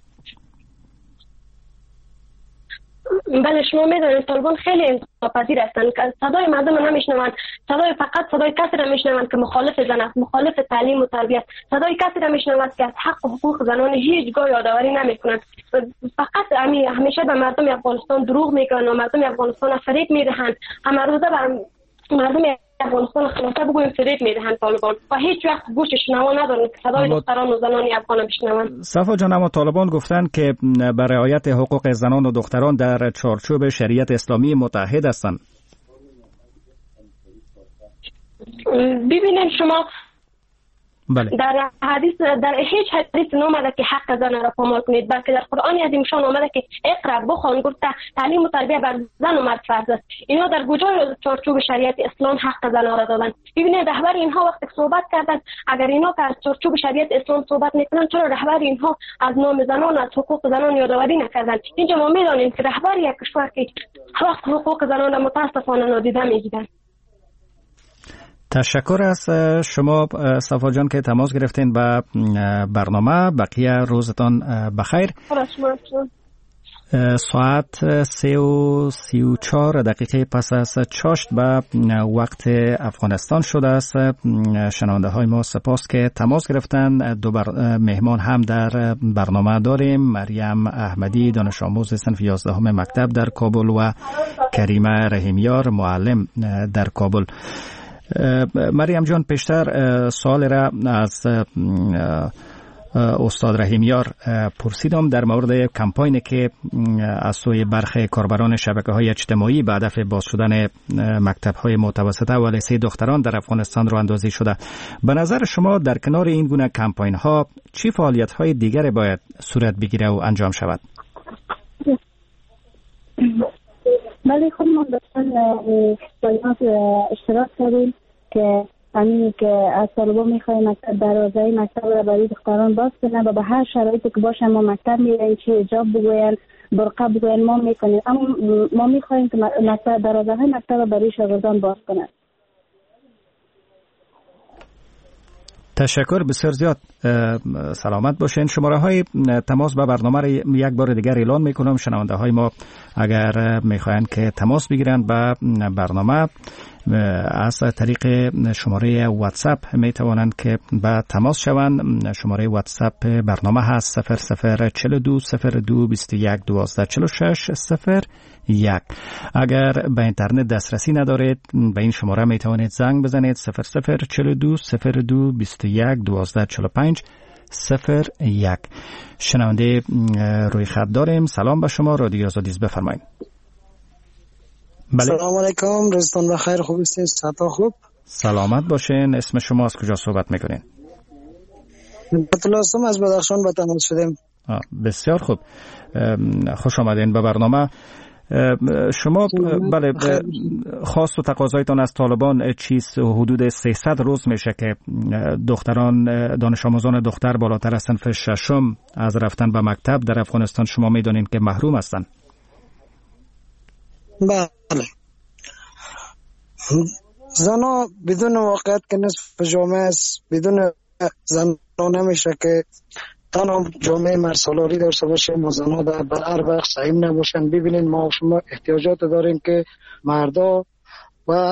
بله، شما میدونید طالبان خیلی انتقادپذیر هستند که صدای مردم را نمیشنوند، فقط صدای کسی را میشنوند که مخالف زن است، مخالف تعلیم و تربیت. صدای کسی را میشنوند که از حق و حقوق زنان هیچگاه یادآوری نمیکنند. فقط همیشه به مردم افغانستان دروغ میگن و مردم افغانستان فریب میدهند. همه روزه به مردم افغانستان خلاصه بگویم فریب میدهند طالبان و هیچ وقت گوش شنوا ندارند که صدای دختران و زنان افغان بشنوند. صفا جان، اما طالبان گفتند که بر رعایت حقوق زنان و دختران در چارچوب شریعت اسلامی متحد هستند. ببینید شما، بله. در هیچ حدیث نامده که حق زن را پامال کنید، بلکه در قرآن عظیم شان آمده که اقرا بخوان، گفته تعلیم و تربیت بر زن و مرد فرض است. اینا در کجای چارچوب شریعت اسلام حق زن را دادن؟ ببینید رهبر اینها وقتی صحبت کردن، اگر اینا که از چارچوب شریعت اسلام صحبت میکنن، چرا رهبر اینها از نام زنان، از حقوق زنان یادآوری نکردن؟ اینجا ما میدانیم که رهبر یک کشور که حقوق زنان را متاسفانه نادیده میگیرن. تشکر از شما صفا جان که تماس گرفتین به برنامه. بقیه روزتان بخیر. ساعت 3:34 دقیقه پس از چاشت به وقت افغانستان شده است. شنونده های ما سپاس که تماس گرفتن. دو مهمان هم در برنامه داریم. مریم احمدی، دانش آموز صنف 11 مکتب در کابل و کریمه رحیمیار، معلم در کابل. مریم جان، پیشتر سوال را از استاد رحیمیار پرسیدم در مورد کمپاینی که از سوی برخی کاربران شبکه‌های اجتماعی به هدف باز شدن مکتب‌های متوسطه و لیسه دختران در افغانستان راه اندازی شده. به نظر شما در کنار این گونه کمپاین‌ها چه فعالیت‌های دیگری باید صورت بگیره و انجام شود؟ بله، خود ما داشتن فعالیت اشتراک کردیم که همین که از طالبان میخوایم مکتب دروازه مکتب را برای دختران باز کنن و به هر شرایطی که باشه ما مکتب میریم، چی حجاب بگوین، برقه بگوین، ما میکنیم. اما ما میخوایم که مکتب دروازه مکتب را برای شاگردان باز کنن. تشکر بسیار زیاد. سلامت باشین. شماره های تماس به برنامه را یک بار دیگر اعلان میکنم. شنونده های ما اگر میخواین که تماس بگیرن به برنامه از طریق شماره واتساپ می توانند که به تماس شوند. شماره واتساپ برنامه هست 0042 02 21 12 46 01. اگر به اینترنت دسترسی ندارید به این شماره می توانید زنگ بزنید 0042 02 21 12 45 01. شنونده روی خط داریم. سلام به شما، رادیو آزادی است، بفرمایید. بله. سلام علیکم، روزتون بخیر، خوب هستین؟ صحت خوب؟ سلامت باشین. اسم شما از کجا صحبت میکنین؟ بطلاسم از بدخشان به تماس شدیم. بسیار خوب، خوش آمدین به برنامه. شما بله خواست و تقاضایتان از طالبان چیست؟ حدود 300 روز میشه که دختران دانش آموزان دختر بالاتر از صنف ششم از رفتن به مکتب در افغانستان شما میدونین که محروم هستند. بله، زنا بدون واقعیت که نصف جامعه است، بدون زنا نمیشه که تنها جامعه مرسالاری داشته باشیم و زنا در هر وقت سعیم نباشن. ببینید ما شما احتیاجات داریم که مردا و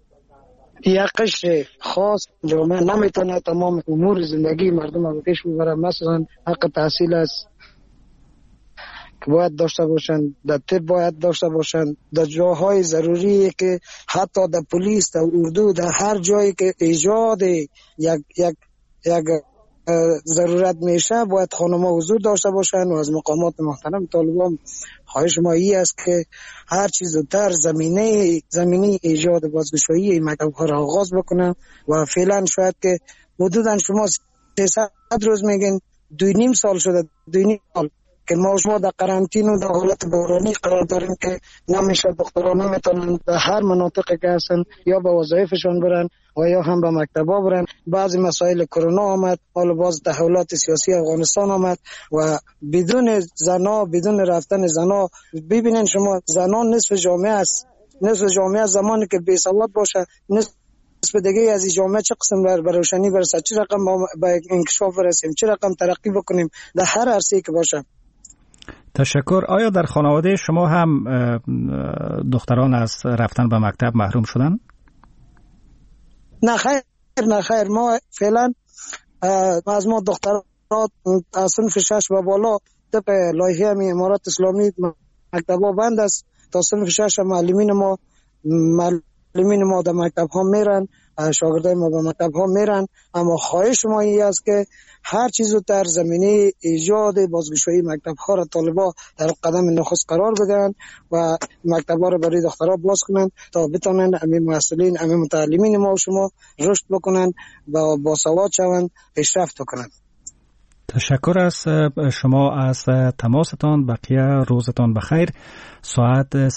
یک قشر خاص جامعه نمیتونه تمام امور زندگی مردم رو پیش ببره. مثلا حق تحصیل است که باید داشته باشن، در طب باید داشته باشن، در جاهای ضروری که حتی در پلیس، در اردو، در هر جایی که ایجاد یک ضرورت میشه باید خانم‌ها حضور داشته باشن. و از مقامات محترم طالبان خواهش ما این است که هر چیز زودتر زمینه ایجاد بازگشایی مکتب‌ها را آغاز بکنن و فعلا شاید که حدوداً شما 300 روز میگین، 2.5 سال شده، 2.5 سال که ما شما در قرنطینه و در حالت بحرانی قرار داریم که نمیشه دختران نمیتونن در هر مناطقی که هستن یا به وظایفشون برن و یا هم به مکتبا برن. بعضی مسائل کرونا آمد، حالا باز تحولات سیاسی افغانستان آمد و بدون زنا، بدون رفتن زنا، ببینین شما زنا نصف جامعه است. نصف جامعه زمانی که بی سواد باشه، نصف دیگه از این جامعه چه قسم به روشنی برسه، چه رقم به انکشاف برسیم، چه رقم ترقی بکنیم در هر عرصه‌ای که باشه. تشکر. آیا در خانواده شما هم دختران از رفتن به مکتب محروم شدن؟ نه خیر، ما فعلا از ما دخترات از صنف 6 و بالا طبق لایحه امارات اسلامی مکتب‌ها بند است. تا صنف 6 معلمین ما در مکتب ها میرن، شاگردای ما به مکتب ها میرن. اما خواهش ما این است که هر چیزو در زمینه ایجاد بازگشایی مکتب ها را طالبا در قدم نخست قرار بدن و مکتب ها را برای دخترها باز کنن تا بتونن همین مسئولین، همین متعلمین ما و شما رشد بکنن و باسواد شوند، پیشرفت کنن. تشکر از شما از تماستان. بقیه روزتان بخیر. ساعت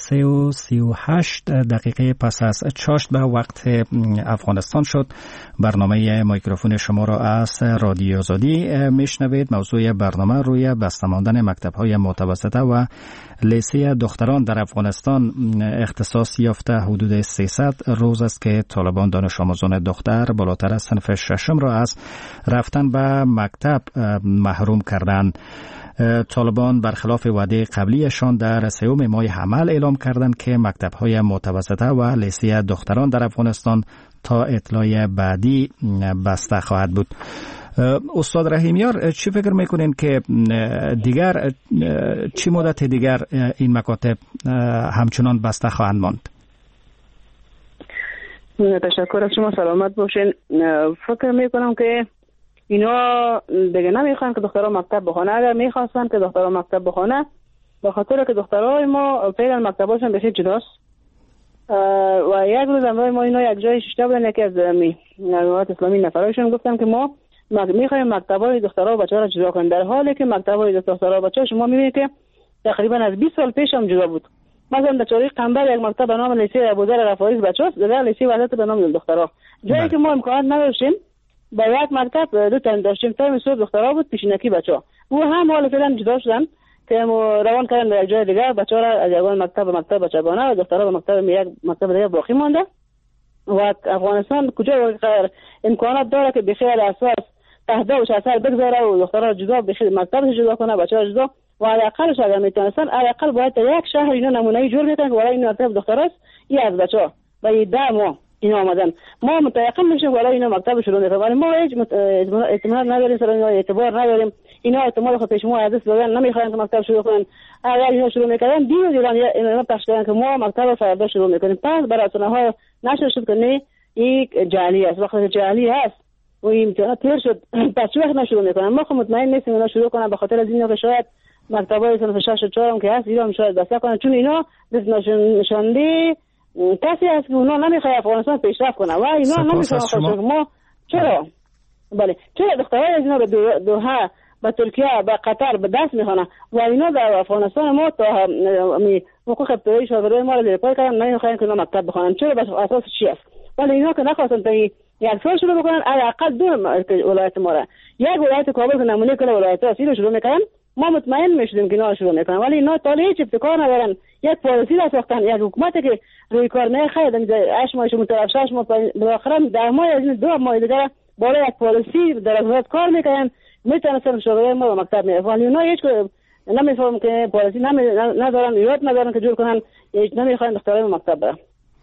3:38 پس از چاشت به وقت افغانستان شد. برنامه میکروفون شما را از رادیو آزادی میشنوید. موضوع برنامه روی بسته ماندن مکتب‌های متوسطه و لیسه دختران در افغانستان اختصاص یافته. حدود 300 روز است که طالبان دانش آموزان دختر بالاتر از صنف ششم را از رفتن به مکتب محروم کردند. طالبان برخلاف وعده قبلیشان در 3 ماه حمل اعلام کردند که مکتب‌های متوسطه و لیسه دختران در افغانستان تا اطلاع بعدی بسته خواهد بود. استاد رحیمیار، چی فکر میکنین که دیگر چی مدت دیگر این مکاتب همچنان بسته خواهند ماند؟ تشکر از شما، سلامت باشین. فکر میکنم که اینا دیگه نمیخوان که دخترها مکتب بخونه. اگر میخواستن که دخترها مکتب بخونه، به خاطر که دخترای ما فعلا مکتباشون بسیار جداست و یک روز امروز ما اینا یک جای شیشته بودن، یکی از جماعت اسلامی نفرایشون گفتم که ما میخوایم مکتبای دخترها و بچه‌ها را جدا کنیم، در حالی که مکتبای دخترها و بچه‌ها شما میبینید که تقریبا از 20 سال پیش هم جدا بود. مثلا در چاری قنبر یک مکتب به نام لیسه ابوذر رفاعی بچه‌ها، در لیسه وحدت به نام دخترها. جایی که ما امکانات نداشتیم با یک مکتب دو تا داشتیم، تایم صبح دخترها بود، پیشینکی بچه‌ها. او هم حالا فعلا جدا شدن که روان کردن در جای دیگه، بچه‌ها را از یگان مکتب به مکتب بچگانه و دخترها به مکتب دیگه باقی مانده. و افغانستان کجا امکانات داره که بخیر اساس تهدید و اثر بگذاره و دخترها جدا بخیر مکتب جدا کنه، بچه‌ها جدا. و علاقلش اگر میتونستن علاقل باید یک شهر اینا نمونه‌ای جور میکنن که برای این مکتب دختراست این از بچه‌ها و این 10 ماه اینا آمدن ما متيقن میشیم برای اینا مکتب شروع میکنن، ولی ما هیچ اطمینان نداریم، سر اینا اعتبار نداریم. اینا احتمال خود پیش ما از دست دادن، نمیخواین که مکتب شروع کنن. اگر اینا شروع میکردن دیگه اینا پخش کردن که ما مکتب فردا شروع میکنیم، پس برای ها نشد شد که نه این جعلی است. وقتی جعلی است و این امتحانات تیر شد پس وقت نشروع میکنن. ما خود مطمئن نیستیم اینا شروع کنن، به خاطر از اینا که شاید مکتبای صنف 6 و 4 هم که هست اینا شاید بسته کنن، چون اینا نشانده کسی هست که اونا نمیخواد افغانستان پیشرفت کنه و اینا نمیخواد ما چرا دخترای از اینا به دوحه به ترکیه به قطر به دست میخوانه و اینا در افغانستان ما تا حقوق ابتدایی شاگردای ما رو زیر پای کردن، نمیخواین که اینا مکتب بخونن. چرا؟ بس اساس چی است؟ ولی اینا که نخواستن تا یک سال شروع بکنن، حداقل دو ولایت ما را، یک ولایت کابل که نمونه کل ولایت ها رو شروع میکنن، ما مطمئن میشدیم که اینا شروع میکنن. ولی اینا تا هیچ ابتکار ندارن، یک پالیسی را ساختن، یک حکومتی که روی کار نخواهد 8 ماهش متوقف 6 ماه بالاخره 10 ماه از این 2 ماه دیگه برای یک پالیسی در وزارت کار میکنن، میتونن شاگردای ما به مکتب میرن. ولی اینا هیچ نمیفهمن که پالیسی ندارن، یاد ندارن که جور کنن، نمیخواین دخترای مکتب برن.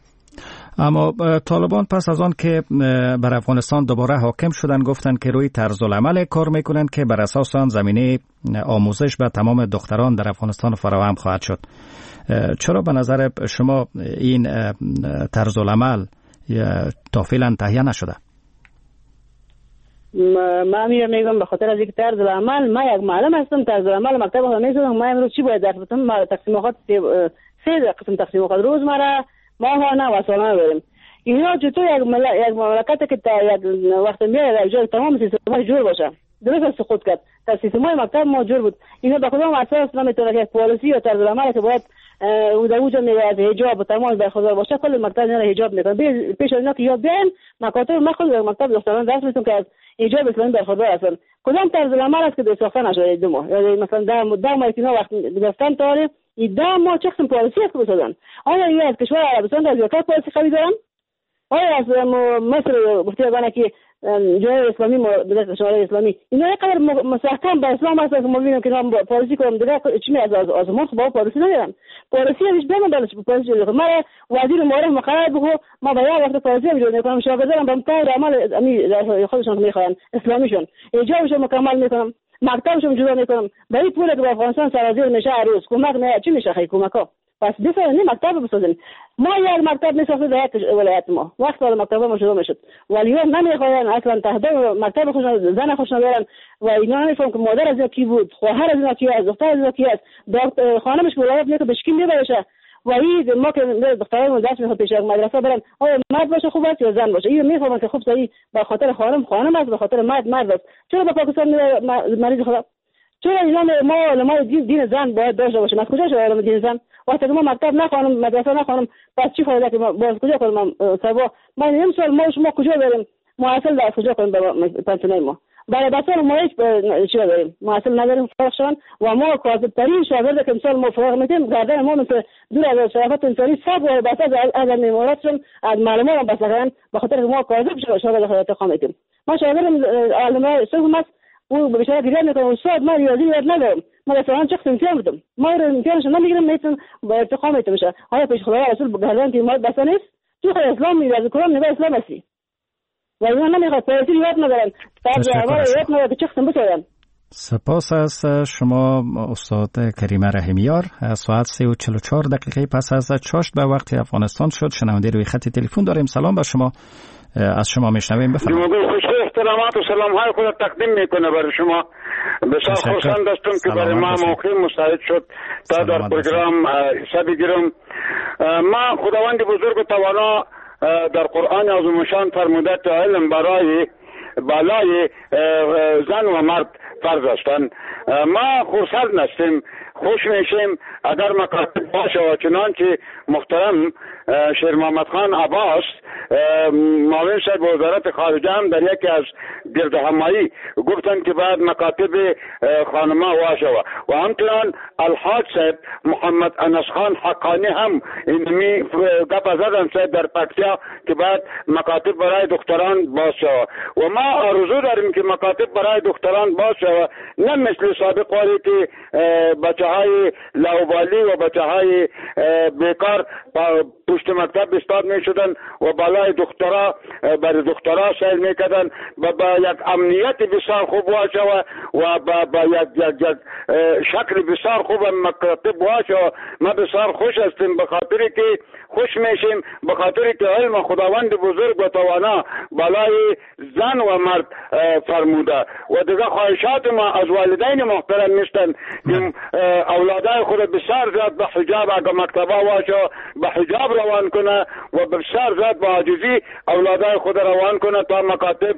اما طالبان پس از آن که بر افغانستان دوباره حاکم شدن گفتن که روی طرز العمل کار میکنن که بر اساس آن زمینه آموزش به تمام دختران در افغانستان فراهم خواهد شد. چرا به نظر شما این طرز العمل تا فعلا تهیه نشده؟ ما میگم به خاطر از یک طرز العمل، ما یک معلم هستم، طرز العمل مکتب خود نمی‌دونم. ما امروز چی باید درس بدم؟ ما تقسیمات 3 قسم تقسیمات روزمره، ماهانه و سالانه داریم. اینا چطور یک مملکت که تا یک وقت میاد جای تمام سیستم‌ها جور باشه، درست سقوط کرد. تا سیستم‌های مکتب ما جور بود. اینا به کدام اساس نمیتونه که پالیسی یا طرز العمل که باید در اونجا میاد حجاب و تمام برخوردار باشه، کل مکتب اینا حجاب میکنه. پیش اینا که یاد بیان مکاتب ما خود در مکتب دختران درس میتونن که از حجاب اسلامی برخوردار هستن. کدام طرز العمل است که در ساخته نشده 2 ماه یا مثلا 10 ماه اینا وقت گرفتن تاریخ این 10 ماه چه قسم پالیسی است که بسازن؟ آیا این از کشور عربستان از یک پالیسی قوی دارن؟ آیا از مصر گفته بودن که جمهوری اسلامی مدت شورای اسلامی اینا یکقدر مستحکم به اسلام هست که ما می‌بینیم که نام پالیسی کنم دیگه چی می از آزمون با پالیسی ندارن. پالیسی هیچ بیان دارش پالیسی رو ما وزیر معرف مقرر بگو ما باید وقت پالیسی می‌جوړ می‌کنم، شاگردان به مطابق عمل امی خودشون می‌خوان اسلامیشون اجازه مکمل می‌کنم، مکتبشون جدا می‌کنم. به این پول که به افغانستان سرازیر میشه هر روز کمک نه چی میشه خیلی کمک‌ها. پس بسازن مکتب بسازن. ما یک مکتب میسازیم در یک ولایت ما وقت ولی مکتب ما شروع میشد ولی اینا نمیخواین اصلا تهدید مکتب خودشون زن خودشون دارن و اینا نمیفهمن که مادر از کی بود، خواهر از کی است، دختر از کی است، دکتر خانمش ولایت میگه بشکیم میبرشه و این ما که دخترای دست میخواد پیش مدرسه برن آیا مرد باشه خوب است یا زن باشه، این میفهمن که خوب صحیح به خاطر خانم است، به خاطر مرد است. چرا به پاکستان مریض خدا؟ چرا اینا ما دین زن باید داشته باشه؟ از کجا شده دین زن؟ وقتی ما مکتب نخوانم مدرسه نخوانم پس چی فایده که باز کجا کنم سبا ما نمی‌سوال ما کجا بریم معاصل در کجا کنیم به پنسیون ما برای بسیار ما هیچ چی داریم معاصل نداریم فرق شدن و ما کاذب‌ترین شاگرد که مثال ما فرق می‌کنیم گردن ما مثل دور از شرافت انسانی سب و بس از میموراتشون از معلومات بس کردن به خاطر ما کاذب شاگرد خودت خام می‌کنیم. ما شاگرد علمای سوم او به بیشتر گریه میکنه استاد من ریاضی یاد ندارم ما مثلا چه قسم امتحان بدم ما رو امتحانش نمیگیرم میتونم با ارتقا میتونم میشه آیا پیش خدای رسول بگردن که ما بس نیست تو خود اسلام میاد قرآن نگاه اسلام هستی و اینا نمیخواد پالیسی یاد ندارن طرز اول یاد ندارن چه قسم بسازن. سپاس از شما استاد کریمه رحیمیار. ساعت 3:44 پس از چاشت به وقت افغانستان شد. شنونده روی خط تلفن داریم. سلام بر شما از شما میشنویم. بفرمایید. خوش احترامات و سلام های خود تقدیم میکنه برای شما. بسیار خوشحال هستم که برای ما موقع مساعد شد تا در پروگرام حصه بگیرم. ما خداوند بزرگ و توانا در قرآن عظیم شان فرموده که علم برای بالای زن و مرد فرض هستند. ما خرسند هستیم، خوش میشیم اگر مکاتب باشه و چنانچه محترم شیر محمد خان عباس معاون صاحب وزارت خارجه هم در یکی از گرد همایی گفتن که بعد مکاتب خانما واشه و همچنان الحاج صاحب محمد انس خان حقانی هم اینمی گپ زدن صاحب در پکتیا که بعد مکاتب برای دختران باشه و ما آرزو داریم که مکاتب برای دختران باشه، نه مثل سابق ولی که بچه های لاوبالی و بچه های بیکار پشت مکتب استاد می شدن و بالای دخترا برای دخترا سیل می کردن و با یک امنیت بسیار خوب باشه و با یک شکل بسیار خوب مکاتب باشه. ما بسیار خوش هستیم به خاطر که خوش میشیم، به خاطر که علم خداوند بزرگ و توانا بالای زن و مرد فرموده و دیگه خواهشات ما از والدین محترم نیستن که اولادای خود بسیار زیاد به حجاب اگر مکتبا باشه به حجاب روان کنه و بسیار زیاد به عاجزی اولادای خود روان کنه تا مکاتب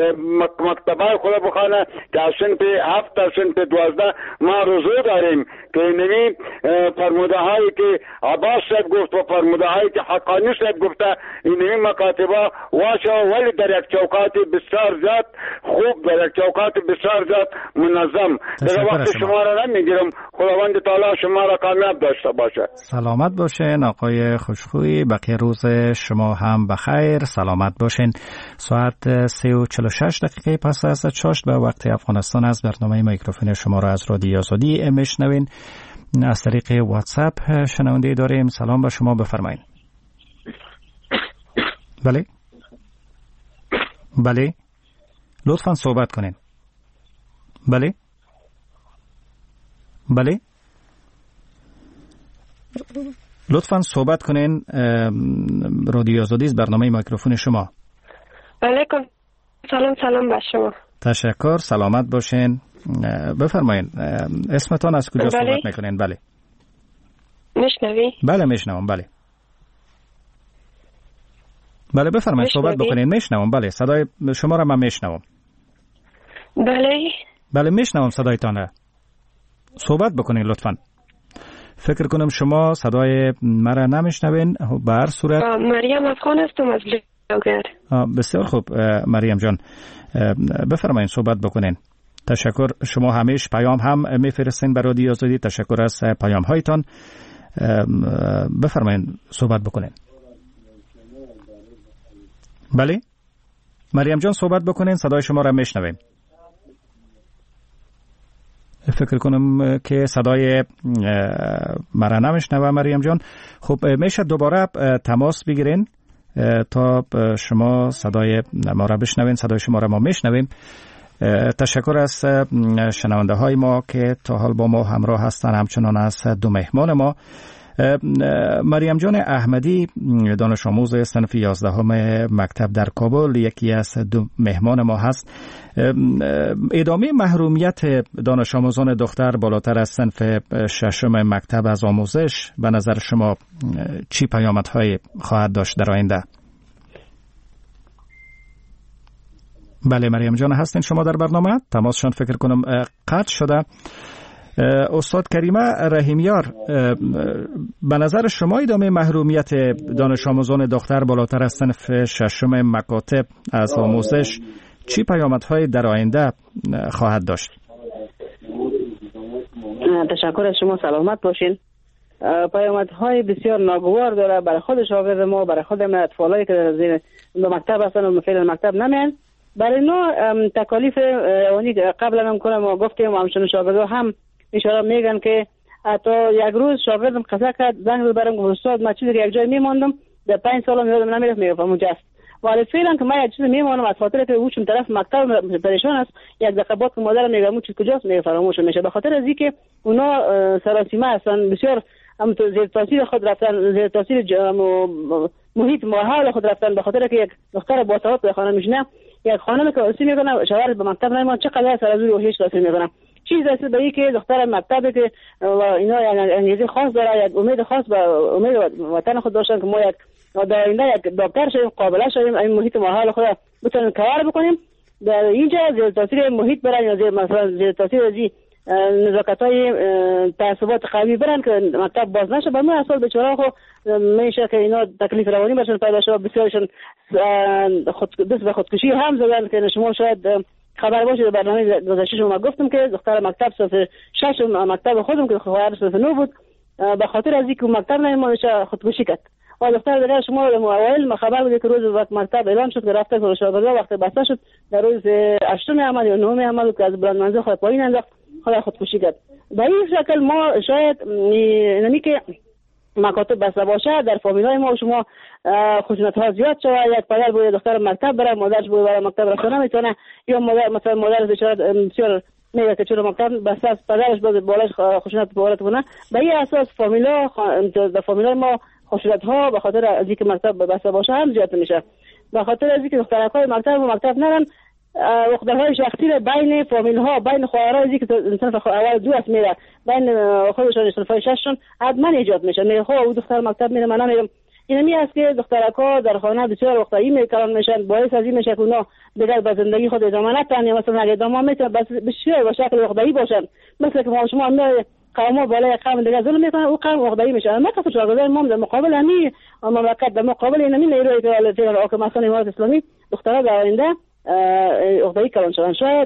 مکتبای خود بخانه که از سنف 7 تا سنف 12 ما رضو داریم که اینمی فرموده هایی که عباس صاحب گفت و فرموده هایی که حقانی صاحب گفته اینمی مکاتبا واشه ولی در یک چوکات بسیار زیاد خوب، در یک چوکات بسیار زیاد منظم. در وقت شما را نمیگیرم، خداوند تعالی شما را کامیاب داشته باشه. سلامت باشین آقای خوشخویی، بقیه روز شما هم بخیر، سلامت باشین. ساعت 3:46 دقیقه پس از چاشت به وقت افغانستان از برنامه میکروفون شما را از رادیو آزادی میشنوین. از طریق واتساپ شنونده داریم. سلام به شما، بفرمایید. بله بله لطفاً صحبت کنین. بله بله لطفاً صحبت کنین. رادیو آزادی از برنامه میکروفون شما. بله سلام به شما. تشکر، سلامت باشین. بفرمایین اسمتان از کجا صحبت میکنین؟ بله میشنوی؟ بله میشنوم. بله بله بفرمایید صحبت بکنین. میشنوم. بله صدای شما را من میشنوم. بله میشنوم صدایتان. صحبت بکنین لطفاً. فکر کنم شما صدای مرا نمیشنوین. به هر صورت مریم افغان هستم از لوگر. بسیار خوب مریم جان، بفرمایید صحبت بکنین. تشکر. شما همیشه پیام هم میفرستین برای رادیو آزادی. تشکر از پیام هایتان. بفرمایید صحبت بکنین. بله مریم جان صحبت بکنین، صدای شما را میشنویم. فکر کنم که صدای مرا نمیشنوه مریم جان. خب میشه دوباره تماس بگیرین تا شما صدای ما را بشنوین. صدای شما را ما میشنویم. تشکر از شنونده های ما که تا حال با ما همراه هستن، همچنان از دو مهمان ما. مریم جان احمدی دانش آموز صنف 11 مکتب در کابل یکی از دو مهمان ما هست. ادامه محرومیت دانش آموزان دختر بالاتر از صنف 6 مکتب از آموزش به نظر شما چی پیامدهای خواهد داشت در آینده؟ بله مریم جان هستین شما در برنامه؟ تماسشان فکر کنم قطع شده. استاد کریمه رحیمیار، به نظر شما ادامه محرومیت دانش آموزان دختر بالاتر از صنف 6 مکاتب از آموزش چی پیامدهای در آینده خواهد داشت؟ تشکر از شما، سلامت باشین. پیامدهای بسیار ناگوار داره برای خود شاگرد ما، برای خود اطفالایی که در مکتب هستن و فعلا مکتب نمیان. برای اینا تکالیف روانی قبلا هم کنم گفتیم و همچنان شاگردا هم اشاره میگن که تا یک روز شاگردم قصه کرد، زنگ ببرم گفت استاد من چیزی یک جای میماندم در 5 سالم یادم نمیرفت، میگم اونجا است. ولی فعلا که من یک چیزی میمانم از خاطر که اوچم طرف مکتب پریشان است، یک دقیقه بعد که مادرم میگم اون چیز کجاست میگه فراموش میشه. به خاطر از اینکه اونا سراسیمه هستن، بسیار هم تو زیر تاثیر خود رفتن، زیر تاثیر محیط ماحول خود رفتن، به خاطر که یک دختر باسواد به خانه میشنه، یک خانم که اصلی میکنه شوهر به مکتب نمیاد، چقدر سر از روی هیچ کاری میکنه. چیز است به این که دختر مکتب که اینا انگیزه خاص داره، یک امید خاص به امید وطن خود داشتن که ما یک در آینده یک دکتر شویم، قابل شویم، این محیط ماحول خود بتونیم کار بکنیم. در اینجا زیر تاثیر محیط برن یا زیر تاثیر از نزاکت‌های تعصبات قوی برن که مکتب باز نشه، به من اصلا بیچاره خو میشه که اینا تکلیف روانی برشن پیدا شد. بسیارشون دست به خودکشی هم زدن که شما شاید خبر باشه. در برنامه گذشته شما گفتم که دختر مکتب صف 6 مکتب خودم که خواهر صف 9 بود، به خاطر از اینکه مکتب نمیشه خودکشی کرد. و دختر دیگه شما اوایل خبر بود که روز وقت مکتب اعلام شد که رفته فروشگاه وقت بسته شد، در روز 8 عمل یا 9 عمل که از بلند منزل خود پایین انداخت، خودکشی کرد. به این شکل ما شاید نمی که مکاتب بسته باشه در فامیلای ما شما خشونت ها زیاد شده. یک پدر باید دختر مکتب بره، مادرش باید بره مکتب رفتن نمیتونه، یا مادر مثلا مادر بسیار میگه که چرا مکتب بسته است، پدرش باید بالاش خشونت وارد کنه. به این اساس در فامیلای ما خشونت ها به خاطر از اینکه مکتب بسته باشه هم زیاد میشه. به خاطر از اینکه دخترای مکتب نرن، دخترهای شخصی بین فامیل ها، بین خواهرای که صنف اول دو است میره، بین خودشون صنفای 6 حتما ایجاد میشه. میگه خب او دختر مکتب میره من نمیرم. این می است که دخترکا در خانه بسیار وقتایی میکردن میشن، باعث از این میشه که اونا دیگر به زندگی خود ادامه ندن، یا مثلا اگه ادامه میتونه بس بسیار به شکل وقتایی باشن، مثل که شما میره قوم بالای قوم دیگه ظلم میکنن، او قوم وقتایی میشه. ما که شاگردان ما در مقابل همین مملکت، در مقابل این نیروی که مثلا امارات اسلامی دخترها در آینده اقدایی کلان شدن. شاید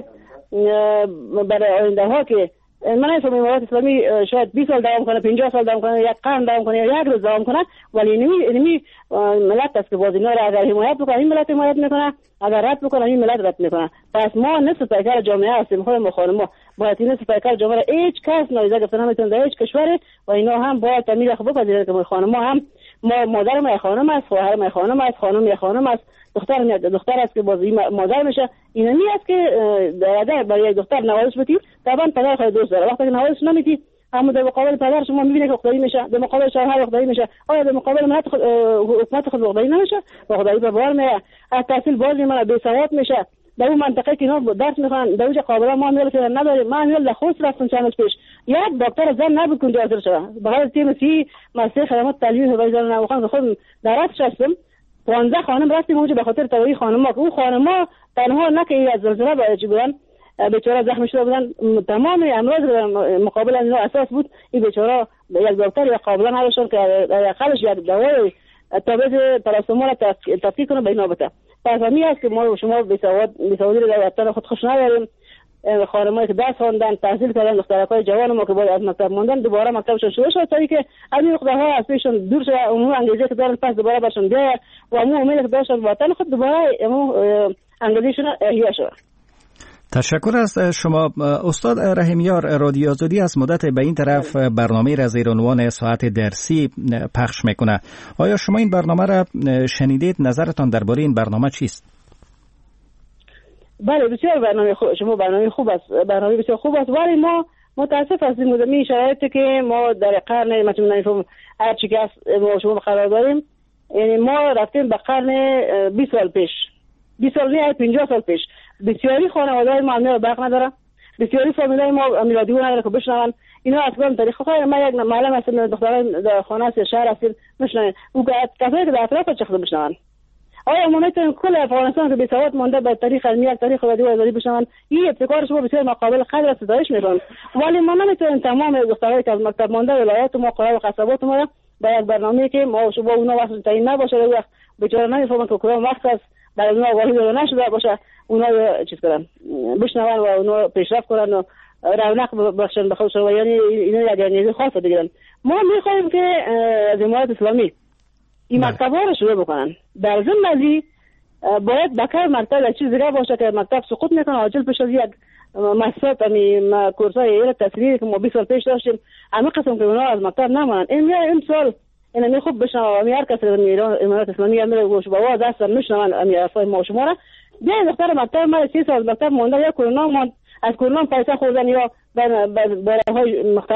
برای آینده ها که من نفهم امارات اسلامی شاید 20 سال دوام کنه، 50 سال دوام کنه، یک قرن دوام کنه، یک روز دوام کنه، ولی اینمی ملت است که باز اینا را اگر حمایت بکنه این ملت حمایت میکنه، اگر رد بکنه این ملت رد میکنه. پس ما نصف پیکر جامعه هستیم، خود خانم باید این نصف پیکر جامعه هیچ کس نایزه گفتن نمیتونه در هیچ کشوری و اینا هم باید تمیز خوب بپذیرند که خانم هم ما مادر ما خانم است، خواهر ما خانم است، خانم خانم است، دختر است که بازی مادر میشه. اینمی است که در برای یک دختر نوازش بتید طبعا پدر خیلی دوست داره. وقتی که نوازش نمیدی اما در مقابل پدر شما میبینید که اقدایی میشه، در مقابل شوهر اقدایی میشه، آیا در مقابل حکومت خود اقدایی نمیشه؟ اقدایی به بار میاد. از تحصیل بازی من بی سواد میشه. در اون منطقه که اینا درس میخوان در اونجا قابلا ما میل که نداریم. من میل خوست رفتم چند روز پیش، یک دکتر زن نبود که حاضر شده بغیر تیم سی مسئله خدمات تعلیمی و وزارت نواخان خودم درس شستم 15 خانم رفتیم اونجا به خاطر توهی خانم‌ها که اون خانم‌ها تنها نه که از زلزله باید بودن بیچاره زخمی شده بودن، تمام امراض مقابل اینا اساس بود. این بیچاره یک دکتر یا قابلا نداشتن که اقلش یک دوای تابع پاراستامول تفکیک کنه به اینا بده. پس همین است که ما شما بی‌سوادی رو در وطن خود خوش نداریم. خانمایی که درس خواندن، تحصیل کردن، دخترکای جوان ما که باید از مکتب موندن دوباره مکتبشون شروع شد تا اینکه از این دخترها از پیششون دور شده، اون انگیزه که دارن پس دوباره برشون بیاید و اون امید که داشتن وطن خود دوباره انگیزهشون احیا شد. تشکر از شما استاد رحیمیار. رادیو آزادی از مدت به این طرف برنامه را زیر عنوان ساعت درسی پخش میکنه. آیا شما این برنامه را شنیدید؟ نظرتان درباره این برنامه چیست؟ بله بسیار برنامه شما برنامه خوب است، برنامه بسیار خوب است، ولی ما متاسف هستیم این شرایطی که ما در قرن مثلا نمیفهم هر چی که ما شما قرار داریم، یعنی ما رفتیم به قرن 20 سال پیش، 20 سال نه 50 سال پیش. بسیاری خانواده‌های ما امنیت برق نداره، بسیاری فامیلای ما میرادیو نداره که بشنون اینا اصلا طریق خیر. ما یک معلم هستم دختران در خانه است شهر هستیم میشنن او کسایی که در اطراف چخ بشنون. آیا ما میتونیم کل افغانستان که بی‌سواد مونده به طریق علمی یک طریق رادیو آزادی بشنون؟ این ابتکار شما بسیار مقابل قدر ستایش میکنم، ولی ما نمیتونیم تمام دخترایی که از مکتب مونده ولایات ما قرار و قصبات ما با یک برنامه‌ای که ما شما اونا واسه تعیین نباشه و بیچاره نمیفهمن که کدام وقت است برای اونا واحد نشده باشه اونا چیز کنن بشنون و اونا پیشرفت کنن و رونق بخشن به خودشون و یعنی اینا یک نیروی خاص بگیرن. ما میخوایم که از امارات اسلامی این مکتب‌ها رو شروع بکنن. در ضمن ازی باید بکر مکتب چیز دیگه باشه که مکتب سقوط میکنه عاجل پیش از یک مؤسسات همین کورسای ایراد تحصیلی که ما 20 سال پیش داشتیم همه قسم که اونا از مکتب نمونن. این سال اینا خوب بشن و هر کس در ایران امارات اسلامی امر گوش با واز دست میشنن امی افای ما شما را ده دختر مکتب ما 30 سال مکتب مونده یا کرونا مون از کرونا پیسه خوردن یا برای مختلف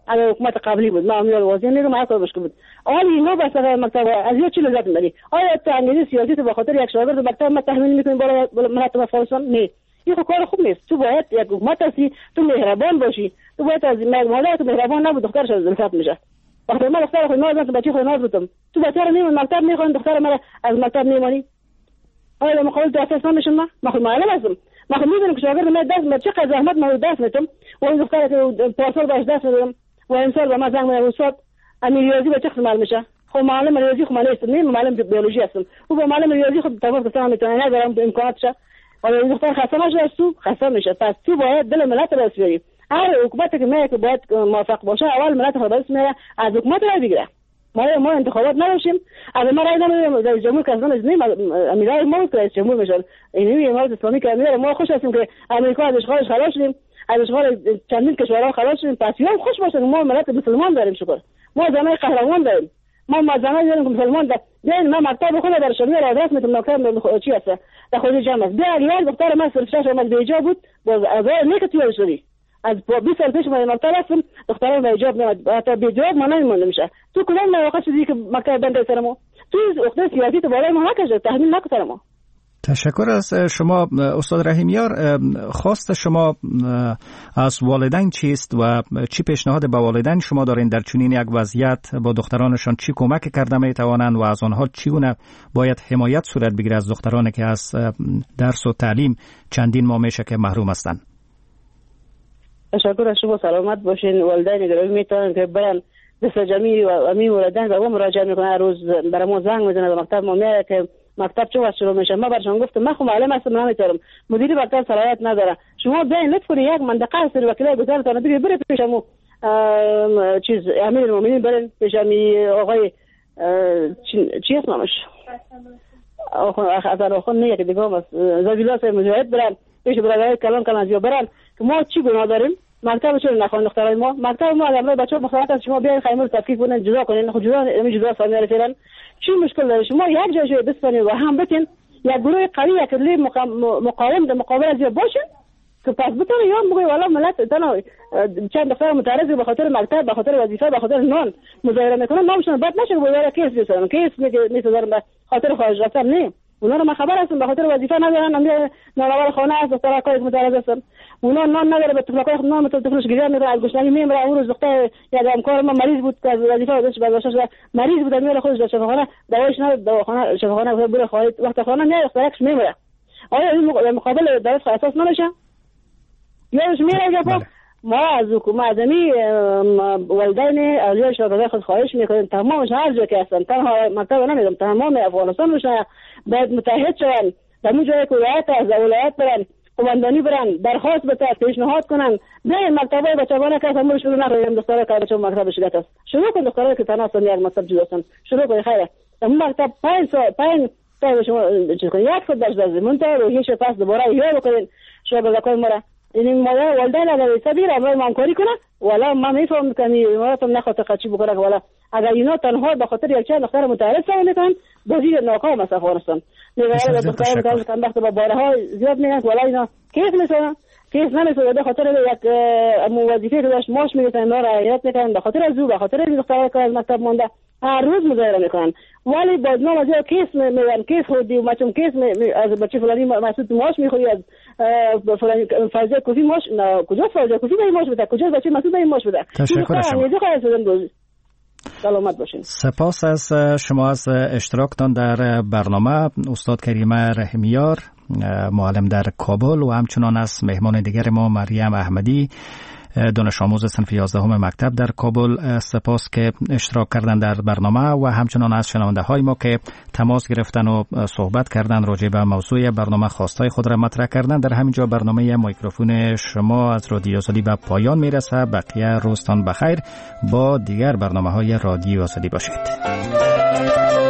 اگر حکومت قبلی بود ما امیال وزیر نیرو معطل بشه بود. حالا اینا بس مکتب از چی لذت میبری؟ آیا تنگیزی سیاسی تو به خاطر یک شاگرد مکتب ما تحمیل میکنی بالا مرتب افغانستان؟ نه. این کار خوب نیست. تو باید یک حکومت هستی، تو مهربان باشی. تو باید از مادر تو مهربان نبود دخترش از دلسات میشه. وقتی ما دختر خود ناز بچه خود ناز بودم. تو بچه رو میمون مکتب میخوان دختر ما از مکتب میمونی. آیا مقابل دسترس نمیشم ما خود معلم هستم. ما خود میدونم که شاگرد ما دست ما چقدر زحمت ما دست میتم و این دختر که پارسال باش دست میدم و امسال با ما زنگ میزنه استاد ریاضی به چه قسمت میشه؟ خب معلم ریاضی خود من نیستم، نه معلم بیولوژی هستم. و با معلم ریاضی خود تفاوت کردن میتونه ندارم امکاناتش. ولی این دختر خسته نشه تو خسته میشه. پس تو باید دل ملت رو بسپری. هر حکومتی که میگه که باید موافق باشه اول ملت خود بس میره از حکومت رای بگیره. ما انتخابات نداشتیم. اگه ما رای ندادیم در جمهور کسان از نیم امیرای ما که جمهور میشن. اینوی امارات اسلامی که امیر ما خوش هستیم که امریکا از اشغالش خلاص شدیم. از اشغال چندین کشورها خلاص شدیم. پس یوم خوش باشن ما ملت مسلمان داریم شکر. ما زمای قهرمان داریم. ما زمانی داریم که مسلمان داریم. ما مکتب خود در شمیار آدرس میتونم مکتب چی هست؟ در خود جمع است. اگر دختر من سرچش اومد به ایجاب بود باز از نیک توی شدی. از 20 سال پیش من مکتب هستم دختران به ایجاب نمیاد. حتی به ایجاب ما نمیمونده میشه. تو کدام مواقع شدی که مکتب بنده سرمو؟ تو اخت سیاسی تو بالای ما نکشه تحمیل نکن سرمو. تشکر از شما استاد رحیمیار. خواست شما از والدین چیست و چی پیشنهاد به والدین شما دارین در چنین یک وضعیت با دخترانشان چی کمک کرده می توانند و از آنها چگونه باید حمایت صورت بگیره از دخترانی که از درس و تعلیم چندین ماه میشه که محروم هستند؟ تشکر از شما. سلامت باشین. والدین گرامی میتونن که برن دست جمعی و امین والدین و مراجعه میکنن. هر روز برای ما زنگ میزنه به مکتب ما میاد که مکتب چه وقت شروع میشه. ما برشان گفتم من خود معلم هستم نمیتونم، مدیر مکتب صلاحیت نداره. شما بیاین لطف کنید یک منطقه هست وکیل گذارتون برید پیشمو چیز امیر المؤمنین برین پیشمی آقای چی اسم نامش آخه نه که دیگه است زبیلا صاحب مجاهد برن پیش برادرای کلان کنازیو برن که ما چی گناه داریم؟ مکتب چون نخوان دخترای ما مکتب ما الان بچه‌ها مخالفت از شما بیاین خیمه رو تفکیک کنن جدا کنین خود جدا سامیاره فعلا چی مشکل داره؟ شما یک جای بسپرین و هم بتین یک گروه قوی یک لی مقاوم در مقابل از باشه که پس بتونه یاد بگوی والا ملت تنها چند دختر متعرض به خاطر مکتب به خاطر وظیفه به خاطر نان مظاهره میکنن نامشون بعد نشه بویاره کیس بزنن کیس میذارن به خاطر خارج رفتن نه اونا رو من خبر هستم به خاطر وظیفه ندارن میره نانوار خانه است دختر کار متعرض هستن اونا نان نداره به طفلای خود نان طفلش گریه میکنه از گشنگی میمیره. اون روز دختر یک همکار ما مریض بود که از وظیفه داشت برداشت مریض بود میره خودش در شفاخانه دوایش نداره دواخانه شفاخانه بره خواهید وقت خانه میاد دخترش میمیره. آیا این مقابل درس اساس نمیشه؟ یادش میره که ما از حکومت ازمی والدین اولیای شاگردای خود خواهش میکنیم تمامش هر جا که هستن تنها مکتب نمیدم تمام افغانستان میشه باید متحد شون در اون جایی که ولایت از ولایت برن قماندانی برن درخواست بده پیشنهاد کنن به مکتبای بچگانه که همون شروع نکنیم دخترای که بچه مکتب شگفت است شروع کن دخترای که تنها یک مکتب جدا هستن شروع کن خیره اون مکتب 5 تا شما چیز کنید یک خود درس زمون تا رویش پس دوباره یاد کنین شاگردای ما این مادر والدین اگر سبیر امروز همکاری کنه والا ما میفهم کنی اماراتم نخواد قچی بکنه والا اگر اینا تنها به خاطر یک چند دختر متعرض سعی میکنن بازی ناکام است افغانستان نگاه دختر متعرض کم وقت با بارها زیاد میگن والا اینا کیف میشن کیف نمیشه به خاطر یک وظیفه که داشت ماش میگن اینا را رعایت میکنن به خاطر از به خاطر این دخترای که از مکتب مونده هر روز مظاهره میکنن ولی باز ما از کیس میگن کیس خودی ماچم کیس از بچه فلانی مسعود ماش میخوری از فلانی فایزه کوفی ماش کجا فایزه کوفی ماش بده کجا بچه مسعود ماش بده. تشکر شما. سلامت باشین. سپاس از شما از اشتراکتان در برنامه استاد کریمه رحیمیار معلم در کابل و همچنان از مهمان دیگر ما مریم احمدی دانش آموز صنف 11 مکتب در کابل. سپاس که اشتراک کردن در برنامه و همچنان از شنونده های ما که تماس گرفتن و صحبت کردن راجع به موضوع برنامه خواستای خود را مطرح کردن. در همینجا برنامه میکروفون شما از رادیو آزادی به پایان میرسه. بقیه روزتان بخیر. با دیگر برنامه‌های رادیو آزادی باشید.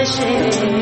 بشه